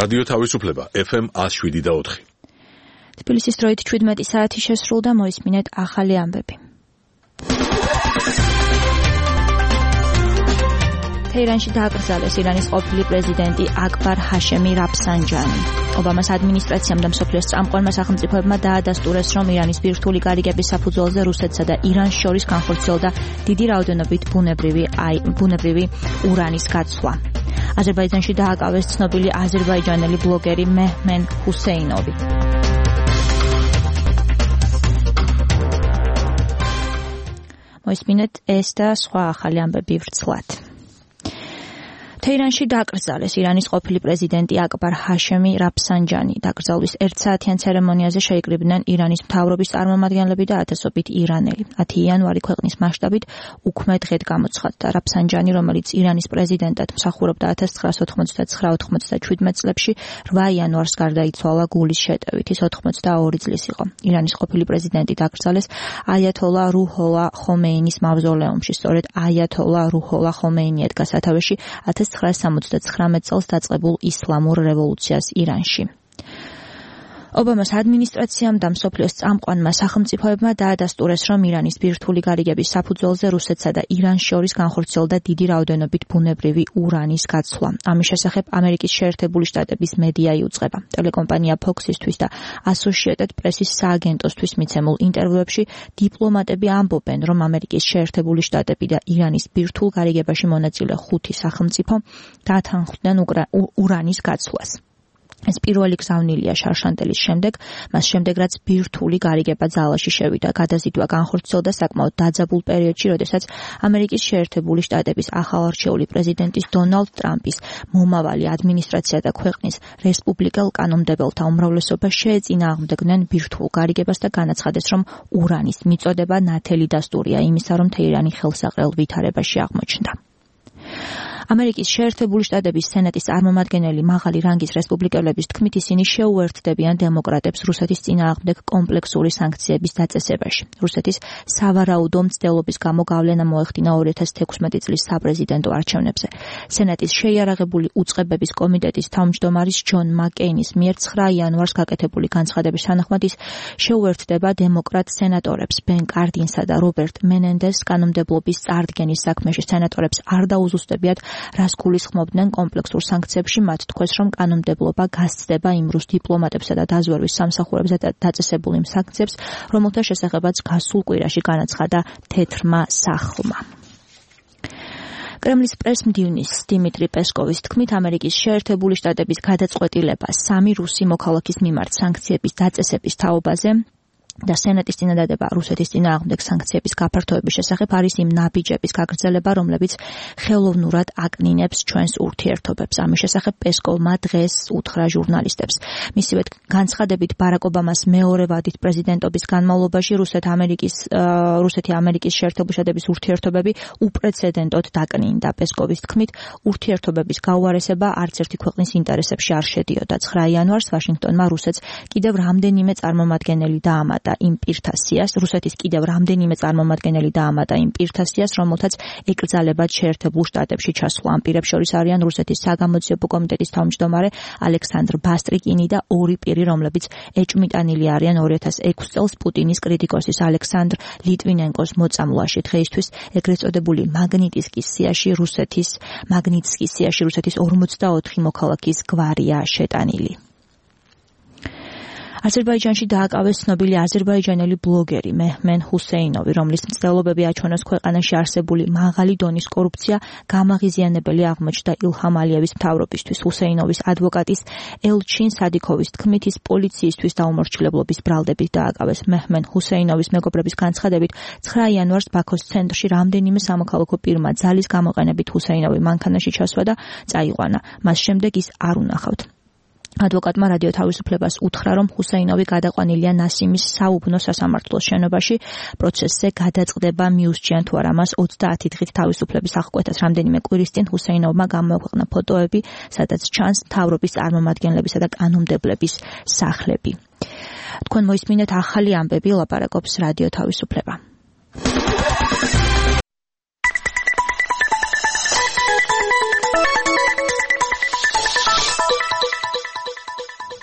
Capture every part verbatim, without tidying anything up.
რადიო თავისუფლება ეფ ემ one oh seven და four. თბილისის დროით შვიდმეტი საათი შესრულდა, მოისმინეთ ახალი ამბები. თეირანში დააკრძალეს ირანის ყოფილი პრეზიდენტი აკბარ ჰაშემი რაფსანჯანი. ობამას ადმინისტრაციამ და მსოფლიოს წამყვანმა სახელმწიფოებმა დაადასტურეს, რომ ირანის ბირთვული გარიგების საფუძველზე რუსეთსა და իրანს შორის განხორციელდა დიდი რაოდენობით ბუნებრივი ბუნებრივი ურანის გაცვლა. აზერბაიჯანში დააკავეს ცნობილი აზერბაიჯანელი ბლოგერი მეჰმენ ჰუსეინოვი. მოისმინეთ ეს და სხვა ახალი ამბები ვრცლად. თეირანში დააკრძალეს ირანის ყოფილი პრეზიდენტი აკბარ ჰაშემი რაფსანჯანი. დაკრძალვის ერთსაათიან ცერემონიაზე შეიკრიბნენ ირანის მთავრობის წარმომადგენლები და ათასობით ირანელი. ათი იანვარი ქვეყნის მასშტაბით უქმე დღედ გამოცხადდა. რაფსანჯანი, რომელიც ირანის პრეზიდენტად მსახურობდა ათას ცხრაას ოთხმოცდათცხრა ოთხმოცდაჩვიდმეტ წლებში, რვა იანვარს გარდაიცვალა გულის შეტევით. ის ოთხმოცდაორი წლის იყო. ირანის ყოფილი პრეზიდენტი დაკრძალეს აიათოლა რუჰოლა ხომეინის მავზოლეუმში. სწორედ აიათოლა რუჰოლა ხომეინი ედგა სათავეში ათას ცხრაას სამოცდათხრამეტ წელს დაწყებულ ისლამურ რევოლუციას ირანში. ობამას ადმინისტრაციამ და მსოფლიოს წამყვანმა სახელმწიფოებმა დაადასტურეს, რომ ირანის ბირთვული გარიგების საფუძველზე რუსეთსა და իրანს შორის განხორციელდა დიდი რაოდენობით ბუნებრივი ურანის გაცვლა. ამის შესახებ ამერიკის შეერთებული შტატების მედია იუწყება. ტელეკომპანია Fox-ისთვის და Associated Press-ის სააგენტოსთვის მიცემულ ინტერვიუებში დიპლომატები ამბობენ, რომ ამერიკის შეერთებული შტატები და ირანის ბირთვულ გარიგებაში მონაწილე ხუთი სახელმწიფო დათანხმდნენ ურანის გაცვლას. ეს პირველი გზავნილია შარშანტელის შემდეგ, მას შემდეგ რაც ბირთვული გარიგება ძალაში შევიდა. გადაზიდვა განხორციელდა საკმაოდ დაძაბულ პერიოდში, როდესაც ამერიკის შეერთებული შტატების ახალარჩეული პრეზიდენტის დონალდ ტრამპის მომავალი ადმინისტრაცია და ქვეყნის რესპუბლიკელ კანონმდებელთა უმრავლესობა შეეწინააღმდეგნენ ბირთვულ გარიგებას და განაცხადეს, რომ ურანის მიწოდება ნათელი დასტურია იმისა, რომ თეირანი ხელსაყრელ ვითარებაში აღმოჩნდა. ამერიკის შეერთებული შტატების სენატის წარმომადგენელი მაღალი რანგის რესპუბლიკელების თქმით, ისინი შეუერთდებიან დემოკრატებს რუსეთის წინააღმდეგ კომპლექსური სანქციების დაწესებაში. რუსეთის სავარაუდო მცდელობის გამო გავლენა მოეხდინა ორი ათას თექვსმეტი წლის საპრეზიდენტო არჩევნებზე. სენატის შეიარაღებული უწყებების კომიტეტის თავმჯდომარის ჯონ მაკეინის მიერ ცხრა იანვარს გაკეთებული განცხადების თანახმად ის შეუერთდება დემოკრატ სენატორებს ბენ კარდინსა და რობერტ მენენდესს კანონმდებლობის წარდგენის საქმეში. სენატორებს არ დაუზუსტებიათ, რას გულისხმობდნენ კომპლექსურ სანქციებში. მათ თქვეს, რომ კანონმდებლობა გასცდება იმ რუს დიპლომატებსა და დაზვერვის სამსახურებზე დაწესებულ იმ სანქციებს, რომელთა შესახებაც გასულ კვირაში განაცხადა თეთრმა სახლმა. კრემლის პრესმდივნის დიმიტრი პესკოვის თქმით, ამერიკის შეერთებული შტატების გადაწყვეტილება სამი რუსი მოქალაქის მიმართ სანქციების დაწესების თაობაზე და სენატის წინადადება რუსეთის წინააღმდეგ სანქციების გაფართოების შესახებ არის იმ ნაბიჯების გაგრძელება, რომლებიც ხელოვნურად აკნინებს ჩვენს ურთიერთობებს. ამის შესახებ პესკოვმა დღეს უთხრა ჟურნალისტებს. მისივე განცხადებით, ბარაკ ობამას მეორე ვადით პრეზიდენტობის განმავლობაში რუსეთ-ამერიკის რუსეთი-ამერიკის შეერთებული შტატების ურთიერთობები უპრეცედენტოდ დაკნინდა. პესკოვის თქმით, ურთიერთობების გაუარესება არც ერთი ქვეყნის ინტერესებში არ შედიოდა. ცხრა იანვარს ვაშინგტონმა რუსეთს კიდევ რამდენიმე წარმომადგენელი დაამატა იმ პირთასიას, რუსეთის კიდევ რამდენიმე წარმომადგენელი დაამატა იმ პირთასიას, რომელთაც ეკრძალებათ შეერთებულ შტატებში ჩასვლა. ამ პირებს შორის არიან რუსეთის საგამოძიებო კომიტეტის თავმჯდომარე ალექსანდრ ბასტრიკინი და ორი პირი, რომლებიც ეჭვმიტანილი არიან ორი ათას ექვსი წელს პუტინის კრიტიკოსის ალექსანდრ ლიტვინენკოს მოწამვლაში. დღეისთვის ეგრეთ წოდებული მაგნიტსკის სიაში რუსეთის მაგნიტსკის სიაში რუსეთის ორმოცდაოთხი მოქალაქის გვარია შეტანილი. აზერბაიჯანში დააკავეს ცნობილი აზერბაიჯანელი ბლოგერი მეჰმენ ჰუსეინოვი, რომლის მცდელობები აჩვენოს ქვეყანაში არსებული მაღალი დონის კორუფცია გამაღიზიანებელი აღმოჩნდა ილჰამ ალიევის მთავრობისთვის. ჰუსეინოვის ადვოკატის ელჩინ სადიქოვის თქმით, ის პოლიციისთვის დაუმორჩილებლობის ბრალდებით დააკავეს. მეჰმენ ჰუსეინოვის მეგობრების განცხადებით, ცხრა იანვარს ბაქოს ცენტრში რამდენიმე სამოქალაქო პირმა ძალის გამოყენებით ჰუსეინოვი მანქანაში ჩასვა და წაიყვანა. მას შემდეგ ის არ უნახავთ. ადვოკატმა რადიო თავისუფლებას უთხრა, რომ ჰუსეინოვი გადაყვანილია ნასიმის საუბნო სასამართლოს შენობაში. პროცესზე გადაწყდება მიუსჯიან თუ არა მას ოცდაათი დღით თავისუფლების აღკვეთას. რამდენიმე კვირის წინ ჰუსეინოვმა გამოაქვეყნა ფოტოები, სადაც ჩანს მთავრობის წარმომადგენლებისა და კანონმდებლების სახლები. თქვენ მოისმინეთ ახალი ამბები, ლაპარაკობს რადიო თავისუფლება.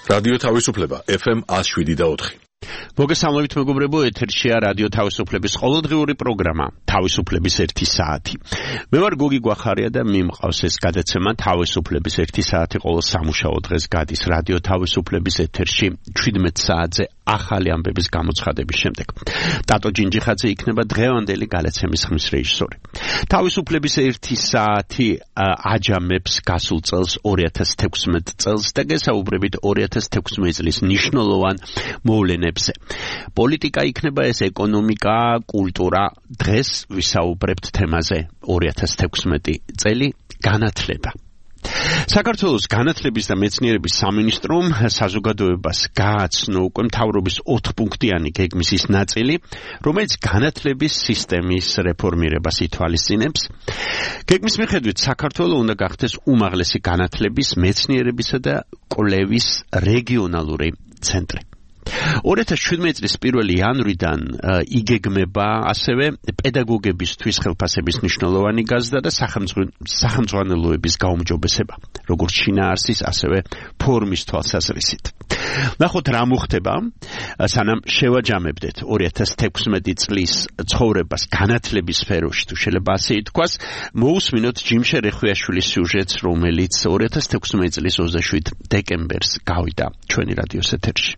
რადიო თავისუფლება ეფ ემ one oh seven point four. მოგესალმებით მეგობრებო, ეთერშია რადიო თავისუფლების ყოველდღიური პროგრამა თავისუფლების ერთი საათი. მე ვარ გოგი გვახარია და მიმყავს ეს გადაცემა თავისუფლების ერთი საათი ყოველ სამუშაო დღეს გადის რადიო თავისუფლების ეთერში შვიდმეტ საათზე ახალი ამბების გამოცხადების შემდეგ. ტატო ჯინჯიხაძე იქნება დღევანდელი გადაცემის ხმის რეჟისორი. თავისუფლების ერთი საათი აჯამებს გასულ წელს ორი ათას თექვსმეტ წელს და გესაუბრებით ორი ათას თექვსმეტ წლის მნიშვნელოვან მოვლენებზე. პოლიტიკა იქნება ეს ეკონომიკა, კულტურა. დღეს ვისაუბრებთ თემაზე ორი ათას თექვსმეტი წელი განათლება. საქართველოს განათლების და მეცნიერების სამინისტრომ საზოგადოებას გააცნო უკვე მთავრობის ოთხპუნქტიანი გეგმის ის ნაწილი, რომელიც განათლების სისტემის რეფორმირებას ითვალისწინებს. გეგმის მიხედვით საქართველოს უნდა გახდეს უმაღლესი განათლების, მეცნიერებისა და კვლევის რეგიონალური ცენტრი. ორი ათას შვიდმეტ წლის პირველი იანვრიდან იგეგმება ასევე პედაგოგებისთვის ხელფასების მნიშვნელოვანი გაზრდა და სახელმძღვანელოების გაუმჯობესება, როგორც შინაარსის, ასევე ფორმის თვალსაზრისით. ნახოთ რა მოხდება, სანამ შევაჯამებდეთ ორი ათას თექვსმეტი წლის ცხოვრებას განათლების სფეროში, თუ შეიძლება ასე ითქვას, მოусმინოთ ჯიმშე რეხვიაშვილის სიუჟეტს, რომელიც ორი ათას თექვსმეტი წლის ოცდაშვიდ დეკემბერს გავიდა ჩვენი რადიოს ეთერში.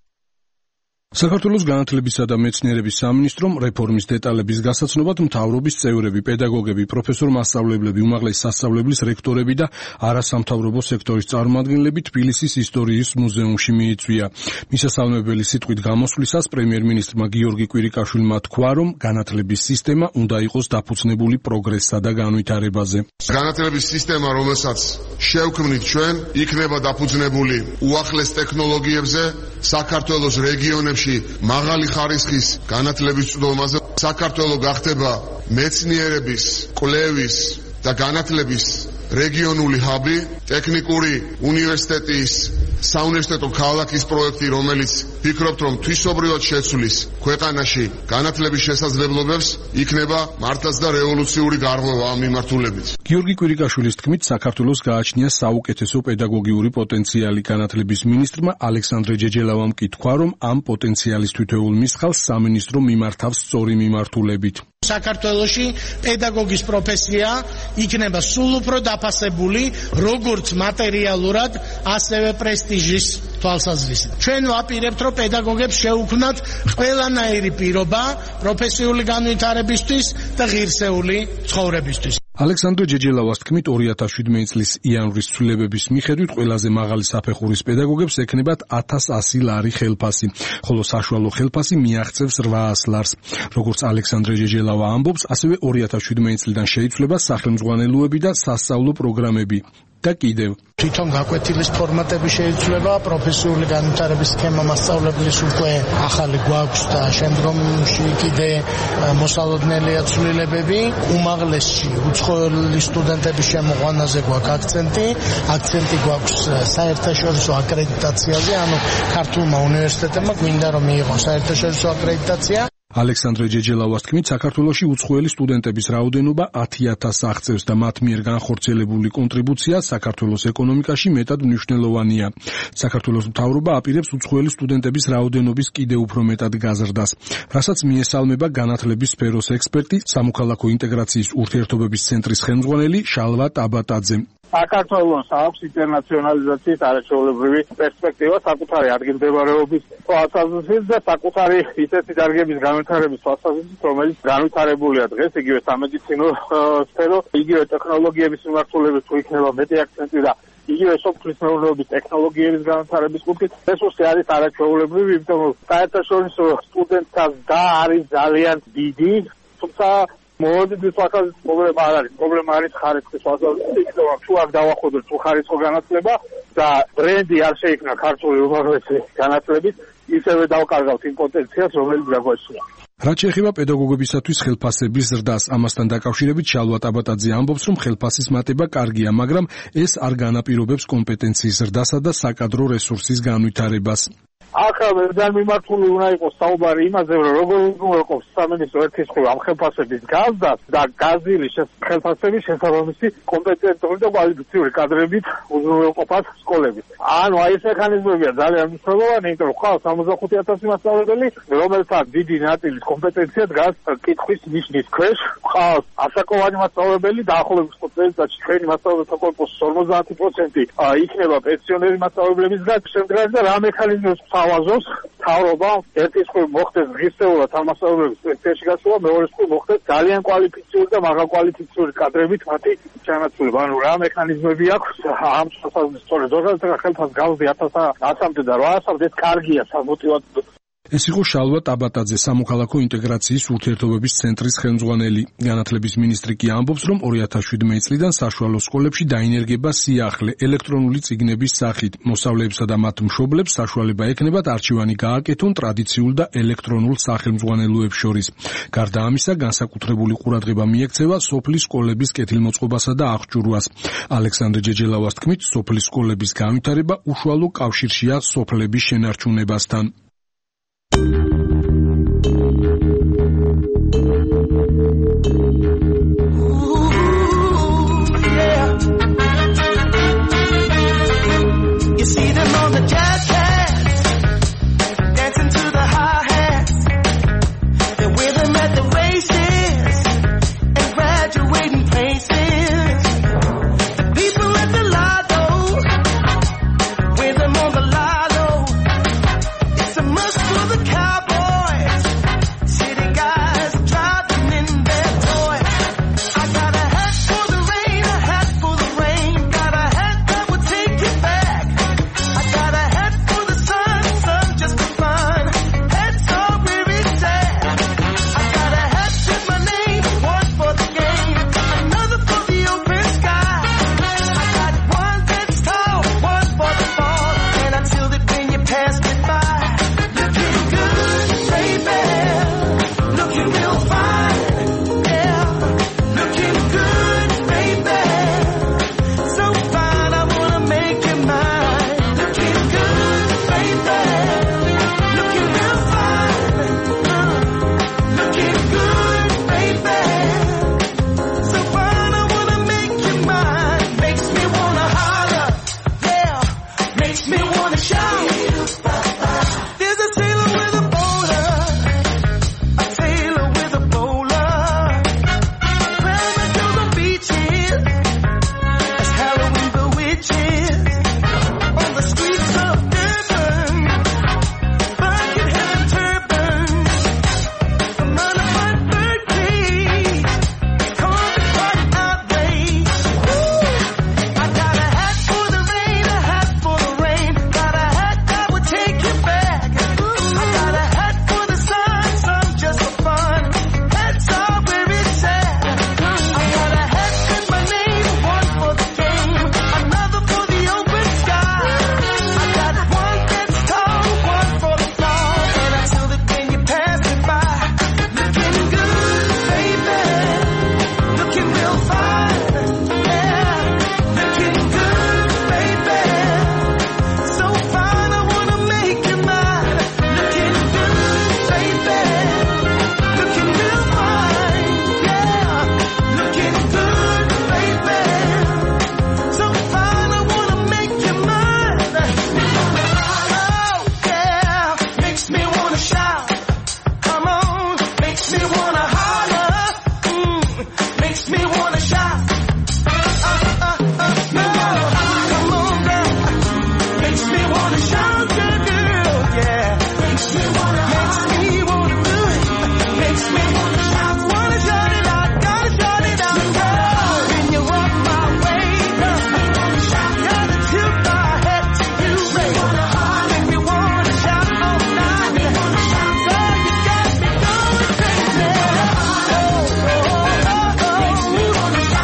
საქართველოს განათლებისა და მეცნიერების სამინისტრომ რეფორმის დეტალების გასაცნობად მთავრობის წევრები, პედაგოგები, პროფესორ-მასწავლებლები, უმაღლესი სასწავლებლის რექტორები და არასამთავრობო სექტორის წარმომადგენლები თბილისის ისტორიის მუზეუმში მიიწვია. მისასალმებელი სიტყვით გამოსვლისას პრემიერ-მინისტრმა გიორგი კვირიკაშვილმა თქვა, რომ განათლების სისტემა უნდა იყოს დაფუძნებული პროგრესსა და განვითარებაზე. განათლების სისტემა, რომელსაც შევქმნით ჩვენ, იქნება დაფუძნებული უახლეს ტექნოლოგიებზე, საქართველოს რეგიონებში მაღალი ხარისხის განათლების წვდომაზე. საქართველო გახდება მეცნიერების, კვლევის და განათლების რეგიონული ჰაბი, ტექნიკური უნივერსიტეტის, საუნივერსიტეტო ქალაქის პროექტი, რომელიც ფიქრობთ, რომ თვისობრივად შეცვლის ქვეყანაში განათლების შესაძლებლობებს, იქნება მართლაც და რევოლუციური გარღვევა ამ მიმართულებით. გიორგი კვირიკაშვილის თქმით, საქართველოს გააჩნია საუკეთესო პედაგოგიური პოტენციალი. განათლების მინისტრმა ალექსანდრე ჯეჯელავამ კი თქვა, რომ ამ პოტენციალის თითოეულ მისხალს სამინისტრო მიმართავს სწორი მიმართულებით. საქართველოში პედაგოგის პროფესია იქნება სულ უფრო დაფასებული, როგორც მატერიალურად, ასევე პრესტიჟის თვალსაზრისით. ჩვენ ვაპირებთ, რომ პედაგოგებს შეუქმნათ ყველანაირი პირობა პროფესიული განვითარებისთვის და ღირსეული ცხოვრებისთვის. ალექსანდრე ჯეჯელავას თქმით, ორი ათას შვიდმეტი წლის იანვრის ცვლილებების მიხედვით ყველაზე მაღალი საფეხურის პედაგოგებს ექნებათ ათას ასი ლარი ხელფასი, ხოლო საშუალო ხელფასი მიაღწევს რვაას ლარს. როგორც ალექსანდრე ჯეჯელავა ამბობს, ასევე ორი ათას შვიდმეტი წლიდან შეიცვლება სახელმძღვანელოები და სასწავლო პროგრამები. და კიდევ თვითონ გაკვეთილის ფორმატები შეიცვლება, პროფესიული განვითარების სქემა მასწავლებლის უკვე ახალი გვაქვს და შემდგომში კიდე მოსალოდნელია ცვლილებები. უმაღლესში უცხოელი სტუდენტების შემოყვანაზე გვაქვს აქცენტი, აქცენტი გვაქვს საერთაშორისო აკრედიტაციაზე, ანუ ქართულმა უნივერსიტეტებმა გვინდა რომ მიიღოს საერთაშორისო აკრედიტაცია. ალექსანდრე ჯეჯელავას თქმით, საქართველოში უცხოელი სტუდენტების რაოდენობა ათი ათასს აღწევს და მათ მიერ განხორციელებული კონტრიბუცია საქართველოს ეკონომიკაში მეტად მნიშვნელოვანია. საქართველოს მთავრობა აპირებს უცხოელი სტუდენტების რაოდენობის კიდევ უფრო მეტად გაზრდას, რასაც მიესალმება განათლების სფეროს ექსპერტი, სამოქალაქო ინტეგრაციის ურთიერთობების ცენტრის ხელმძღვანელი შალვა ტაბატაძე. საქართველოს აქვს ინტერნაციონალიზაციის არაჩვეულებრივი პერსპექტივა საკუთარი ადგილმდებარეობის თვალსაზრისით და საკუთარი ისეთი დარგების განვითარების თვალსაზრისით, რომელიც განვითარებულია დღეს, იგივე სამედიცინო სფერო, იგივე ტექნოლოგიების მიმართულებით თუ იქნება მეტი აქცენტი და იგივე სოფლის მეურნეობის ტექნოლოგიების განვითარების კუთხით, რესურსი არის არაჩვეულებრივი, იმიტომ რომ საერთაშორისო სტუდენტთა და არის ძალიან დიდი, თუმცა მოდით ვთვალოთ, პრობლემა არ არის, პრობლემა არის ხარისხის თვალსაზრისით, იმიტომ რომ თუ არ დავახვედროთ თუ ხარისხო განათლება და ბრენდი არ შეიქმნა ქართული უმაღლესი განათლებით, ისევე დავკარგავთ იმ პოტენციალს, რომელიც გაგვაჩნია. რაც შეეხება პედაგოგებისათვის ხელფასების ზრდას, ამასთან დაკავშირებით შალვა ტაბატაძე ამბობს, რომ ხელფასის მატება კარგია, მაგრამ ეს არ განაპირობებს კომპეტენციის ზრდასა და საკადრო რესურსის განვითარებას. აქ ძალიან მიმართული უნდა იყოს საუბარი იმაზე, რომ როგორ უზრუნველყოფს სამინისტრო ერთის მხრივ ამ ხელფასების გაზდას და გაზილი ხელფასების შესაბამისი კომპეტენტური და კვალიფიციური კადრებით უზრუნველყოფას სკოლებით. ანუ აი ეს მექანიზმებია ძალიან მნიშვნელოვანი, იმიტომ რომ ხავს სამოცდახუთი ათასი მასწავლებელი, რომელთაც დიდი ნაწილის კომპეტენცია დგას კითხვის ნიშნის ქვეშ. ხავს ასაკოვანი მასწავლებელი, დაახლოებით წელიწადში ჩვენი მასწავლებელთა კორპუსის ორმოცდაათი პროცენტი იქნება პენსიონერი მასწავლებლებისგან. შემდგარი და რა მექანიზმებს თავაზობს მთავრობა, ერთის მხრივ მოხდეს ღირსეულად ამ მასწავლებლების პენსიაში გასვლა, მეორეს მხრივ მოხდეს ძალიან კვალიფიციური და მაღალკვალიფიციური კადრებით მათი ჩანაცვლება. ანუ რა მექანიზმები აქვს ამ შესაძლებლობის სწორედ ზოგადად ხელფას გავზი ათასამდე და რვაასამდე კარგია სამოტივაციო. ეს იყო შალვა ტაბატაძე, სამოქალაქო ინტეგრაციის ურთიერთობების ცენტრის ხელმძღვანელი. განათლების მინისტრი კი ამბობს, რომ ორი ათას შვიდმეტი წლიდან საშუალო სკოლებში დაინერგება სიახლე ელექტრონული წიგნების სახით. მოსწავლეებსა და მათ მშობლებს საშუალება ექნებათ არჩევანი გააკეთონ ტრადიციულ და ელექტრონულ სახელმძღვანელოებს შორის. გარდა ამისა, განსაკუთრებული ყურადღება მიექცევა სოფლის სკოლების კეთილმოწყობასა და აღჭურვას. ალექსანდრე ჯეჯელავას თქმით, სოფლის სკოლების განვითარება უშუალო კავშირშია სოფლების შენარჩუნებასთან. You see them on the jazz hands, dancing to the hi-hats. They're with them at the races and graduating places. The people at the lotto, with them on the lotto. It's a must for the cowboys, city guys driving in their toys. I got a hat for the rain, a hat for the rain. Got a hat that will take you back. I got a hat for the sun, sun just for fun. Hats are where it's at. I got a hat with my name, one for the game, another for the open sky. I got one that's tall, one for the fall, and I tilt it when you pass me by. Looking good, baby, looking real fine, yeah. Looking good, baby, so fine I wanna make you mine. Looking good, baby, looking real fine, uh, looking good, baby, so fine I wanna make you mine. Makes me wanna holler, yeah, makes me wanna shout. There's a sailor with a bowler, a sailor with a bowler. Grandma to the beaches, as Halloween bewitches. On the streets of Durban, bucket-hat and turbans. I'm on a fun bird cage, call me quite outraged. I got a hat for the rain, a hat for the rain. Got a hat that will take you back. I got a hat for the sun, sun just for fun. Hats are where it's at. I got a hat with my name, one for the game, another for the open sky. I got one that's tall, one for the fall, and I tilt it when you pass me by. Looking good, baby, looking real fine, yeah. Looking good, baby, so fine I wanna make you mine. Looking good, baby, looking real fine, yeah. Looking good, baby, so fine I wanna make you mine. Oh yeah, makes me wanna shout. Come on, makes me wanna holler, mm, makes me wanna shout. Uh, uh, uh, no, come on, girl, makes me wanna shout, girl, girl, yeah. Makes me wanna, makes me wanna do it, makes me wanna shout, wanna shout it out, gotta shout it out, girl. When you walk my way, girl, gotta tilt my head to you, baby. Make me wanna shout all night, girl, you got me going crazy. Oh, oh, oh, oh, makes me wanna shout.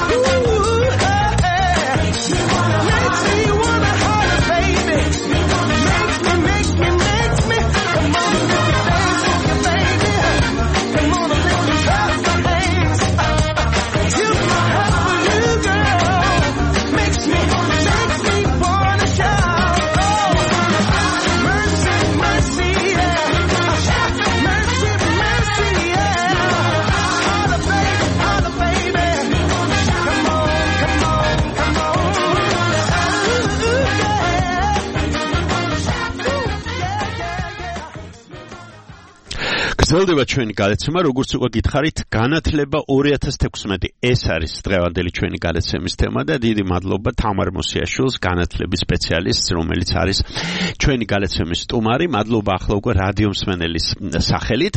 გრძელდება ჩვენი გადაცემა, როგორც უკვე გითხარით, განათლება ორი ათას თექვსმეტი. ეს არის დღევანდელი ჩვენი გადაცემის თემა და დიდი მადლობა თამარ მოსიაშვილს, განათლების სპეციალისტს, რომელიც არის ჩვენი გადაცემის სტუმარი. მადლობა ახლა უკვე რადიო მსმენელის სახელით.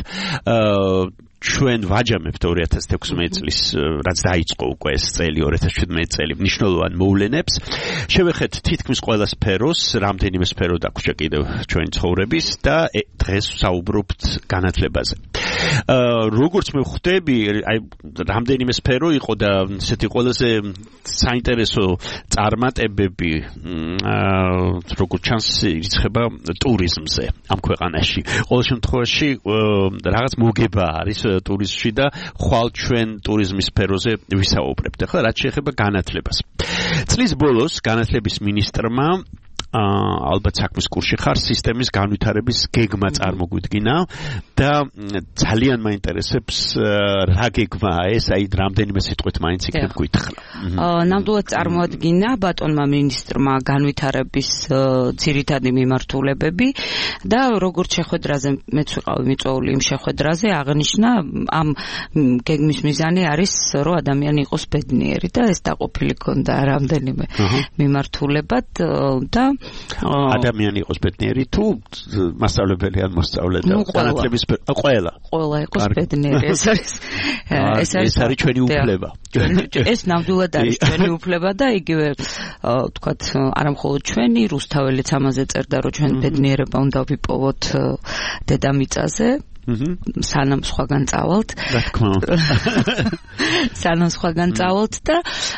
ჩვენ ვაჯამებთ ორი ათას თექვსმეტი წლის, რაც დაიწყო უკვე ეს წელი, ორი ათას შვიდმეტი წელი, მნიშვნელოვან მოვლენებს. შევეხეთ თითქმის ყველა სფეროს, რამდენიმე სფერო დაგვრჩა კიდევ ჩვენი ცხოვრების და დღეს ვსაუბრობთ განათლებაზე. როგორც მე ხვდები, აი რამდენიმე სფერო იყო და ესეთი ყველაზე საინტერესო წარმატებები, როგორც ჩანს, ირიცხება ტურიზმზე ამ ქვეყანაში. ყოველ შემთხვევაში რაღაც მოგება არის ტურიზმში და ხვალ ჩვენ ტურიზმის სფეროზე ვისაუბრებთ. ახლა რაც შეეხება განათლებას. წლის ბოლოს განათლების მინისტრმა ალბათ საქმის კურსში ხარ სისტემის განვითარების გეგმა წარმოგვიდგინა და ძალიან მაინტერესებს რა გეგმაა ეს, აი რამდენიმე სიტყვით მაინც იქნებ გითხრა. ნამდვილად წარმოადგინა ბატონმა მინისტრმა განვითარების ძირითადი მიმართულებები და როგორც შეხვედრაზე მეც ვიყავი მიწვეული იმ შეხვედრაზე, აღნიშნა ამ გეგმის მიზანი არის რომ ადამიანი იყოს ბედნიერი და ეს დაყოფილი ქონდა რამდენიმე მიმართულებად და ადამიანი იყოს ბედნიერი თუ მასწავლებელი ან მოსწავლე და განათლების ყველა ყველა იყოს ბედნიერი. ეს არის ეს არის ეს არის ჩვენი უფლება. ეს ნამდვილად არის ჩვენი უფლება და იგივე ვთქვათ არა მხოლოდ ჩვენი, რუსთაველიც ამაზე წერდა რომ ჩვენ ბედნიერება უნდა ვიპოვოთ დედამიწაზე. სანამ სხვაგან წავალთ. რა თქმა უნდა. სანამ სხვაგან წავალთ და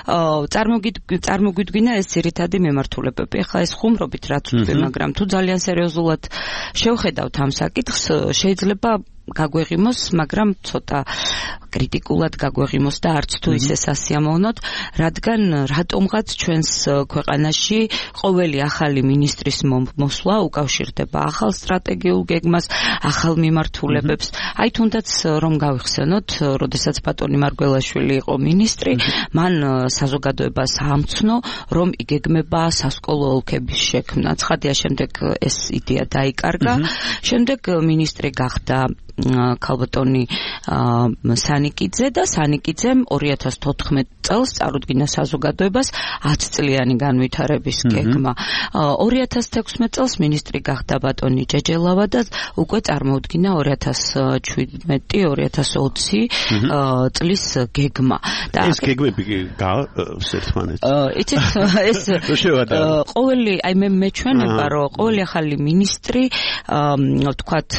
წარმოგვიდგინა ეს ძირითადი მიმართულებები. ახლა ეს ხუმრობით რაც ვთქვი, მაგრამ თუ ძალიან სერიოზულად შევხედავთ ამ საკითხს, შეიძლება გაგვეღიმოს, მაგრამ ცოტა კრიტიკულად გაგვეღიმოს და არც თუ ისე სასიამოვნოდ, რადგან რატომღაც ჩვენს ქვეყანაში ყოველი ახალი მინისტრის მოსვლა უკავშირდება ახალ სტრატეგიულ გეგმას, ახალ მიმართულებებს. აი თუნდაც რომ გავიხსენოთ, როდესაც ბატონი მარგველაშვილი იყო მინისტრი, მან საზოგადოებას ამცნო, რომ იგეგმება სასკოლო ოლქების შექმნა. ცხადია, შემდეგ ეს იდეა დაიკარგა. შემდეგ მინისტრი გახდა ქალბატონი სანიკიძე და სანიკიძემ ორი ათას თოთხმეტი წელს წარუდგინა საზოგადოებას ათი წლიანი განვითარების გეგმა. ორი ათას თექვსმეტი წელს მინისტრი გახდა ბატონი ჯეჯელავა და უკვე წარმოუდგინა ორი ათას შვიდმეტი ორი ათას ოცი წლის გეგმა. და ეს გეგმები გავს ერთმანეთს. იცით ეს ყოველი აი მე მეჩვენება რომ ყოველი ახალი მინისტრი ვთქვათ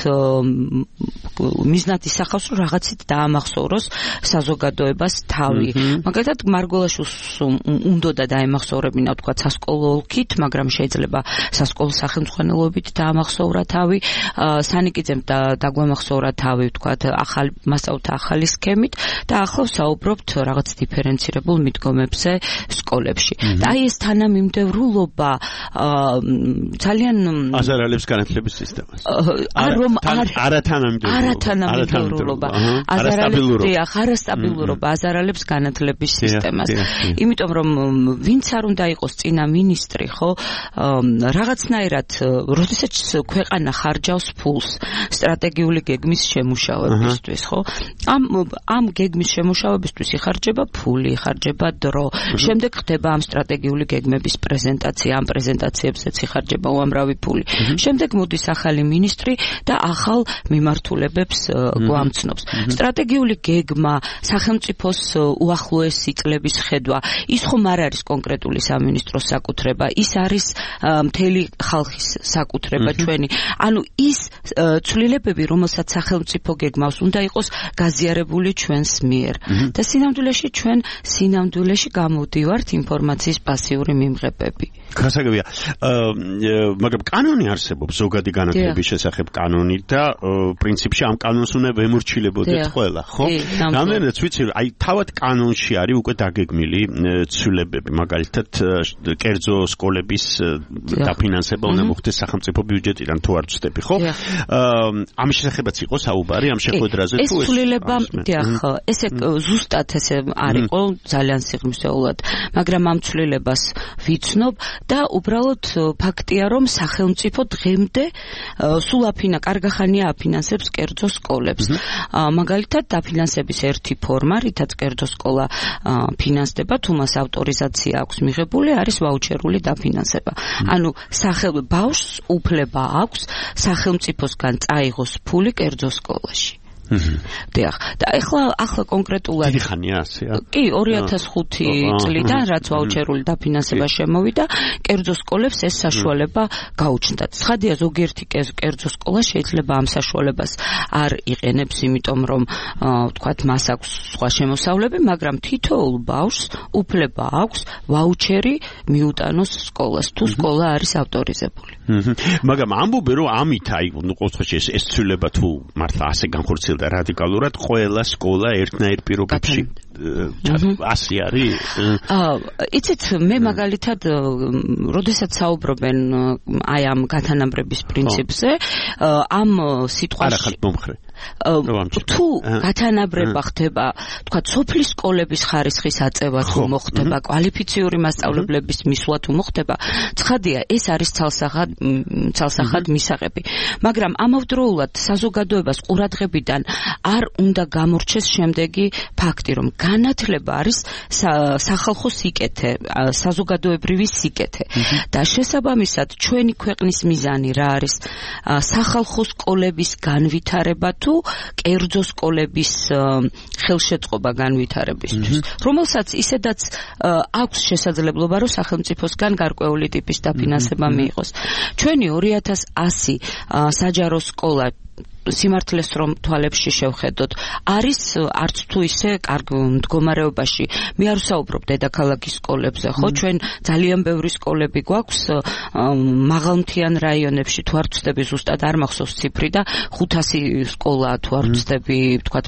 მიზნად ისახავს რომ რაღაცით დაამახსოვროს საზოგადოებას თავი. მაგალითად მარგველაშვილს უნდოდა დაემახსოვრებინა ვთქვათ სასკოლო ოლქით, მაგრამ შეიძლება სასკოლო სახელმძღვანელობით დაამახსოვრა თავი. სანიკიძემ დაგვამახსოვრა თავი ვთქვათ ახალ მასწავლთა ახალი სქემით და ახლა ვსაუბრობთ რაღაც დიფერენცირებულ მიდგომებზე სკოლებში. და აი ეს თანამიმდევრულობა ძალიან აზარალებს განათლების სისტემას. არ რომ არათანამიმდევრულობა არათანამიმდევრულობა აზარალებს არასტაბილურობა აზარალებს განათლების სისტემას. იმიტომ რომ ვინც არ უნდა იყოს წინა მინისტრი, ხო, რაღაცნაირად როდესაც ქვეყანა ხარჯავს ფულს სტრატეგიული გეგმის შემუშავებისთვის, ხო? ამ ამ გეგმის შემუშავებისთვის იხარჯება ფული, იხარჯება დრო. შემდეგ ხდება ამ სტრატეგიული გეგმების პრეზენტაცია, ამ პრეზენტაციებზეც იხარჯება უამრავი ფული. შემდეგ მოდის ახალი მინისტრი და ახალ მიმართულებებს გვამცნობს. სტრატეგიული გეგმა, სახელმწიფოს უახლოესი წლების ხედვა, ის ხომ არ არის კონკრეტული სამინისტროს საკუთრება, ის არის მთელი ხალხის საკუთრება ჩვენი. ანუ ის ცვლილებები, რომელსაც სახელმწიფო გეგმავს, უნდა იყოს გაზიარებული ჩვენს მიერ. და სინამდვილეში ჩვენ სინამდვილეში გამოვდივართ ინფორმაციის პასიური მიმღებები. გასაგებია. მაგრამ კანონი არსებობს, ზოგადი განათლების შესახებ კანონი და პრინციპში ამ კანონს უნდა ვემორჩილებოდეთ ყველა, ხო? რამდენადაც ვიცი, აი თავად კანონში არის უკვე დაგეგმილი ცვლილებები, მაგალითად კერძო სკოლების დაფინანსება უნდა მოხდეს სახელმწიფო ბიუჯეტიდან, თუ არ ვცდები, ხო? ამის შესახებაც იყო საუბარი ამ შეხვედრაზე თუ ეს ცვლილება, დიახ, ესე ზუსტად ესე არ იყო ძალიან სიღრმისეულად, მაგრამ ამ ცვლილებას ვიცნობ და უბრალოდ ფაქტია, რომ სახელმწიფო დღემდე სულ აფინა, კარგახანია აფინანსებს კერძო სკოლებს. მაგალითად, დაფინანსების ერთი ფორმა, რითაც კერძო სკოლა ფინანსდება, თუ მას ავტორიზაცია აქვს მიღებული, არის ვაუჩერული დაფინანსება. ანუ სახელ ბავშვს უფლება აქვს სახელმწიფოსგან წაიღოს ფული კერძო სკოლაში. დიახ, და ახლა ახლა კონკრეტულად დიდი ხანია ასეა. კი, ორი ათას ხუთი წლიდან, რაც ვაუჩერული დაფინანსება შემოვიდა, კერძო სკოლებს ეს საშუალება გაუჩნდათ. ცხადია, ზოგიერთი კერძო სკოლა შეიძლება ამ საშუალებას არ იყენებს, იმიტომ რომ ვთქვათ, მას აქვს სხვა შემოსავლები, მაგრამ თითოეულ ბავშვს უფლება აქვს ვაუჩერი მიუტანოს სკოლას, თუ სკოლა არის ავტორიზებული. მაგრამ ამბობენ, რომ ამით აი, ნუ ყოველთვის ეს ეს ცვლილება თუ მართლა ასე განხორციელდა რადიკალურად ყველა სკოლა ერთნაირ პირობებში ასე არის? აა, იცით, მე მაგალითად, როდესაც საუბრობენ აი ამ გათანაბრების პრინციპზე, ამ სიტყვაში არახალ მომხრე. თუ გათანაბრება ხდება, თქვა, სოფლის სკოლების ხარისხის აწევა თუ მოხდება, კვალიფიციური მასწავლებლების მისვლა თუ მოხდება, ცხადია, ეს არის ცალსახად ცალსახად მისაღები. მაგრამ ამავდროულად საზოგადოებას ყურადღებიდან არ უნდა გამორჩეს შემდეგი ფაქტი, რომ განათლება არის სახალხო სიკეთე, საზოგადოებრივი სიკეთე. და შესაბამისად, ჩვენი ქვეყნის მიზანი რა არის? სახალხო სკოლების განვითარება თუ კერძო სკოლების ხელშეწყობა განვითარებისთვის, რომელსაც ისედაც აქვს შესაძლებლობა, რომ სახელმწიფოსგან გარკვეული ტიპის დაფინანსება მიიღოს. ჩვენი ორი ათას ასი საჯარო სკოლა სიმართლეს რომ თვალებში შევხედოთ, არის არც თუ ისე კარგ მდგომარეობაში. მე არ ვსაუბრობ დედაქალაქის სკოლებზე, ხო? ჩვენ ძალიან ბევრი სკოლები გვაქვს მაღალმთიან რაიონებში, თუ არ ვწდები, ზუსტად არ მახსოვს ციფრი და ხუთასი სკოლა თუ არ ვწდები, ვთქვათ,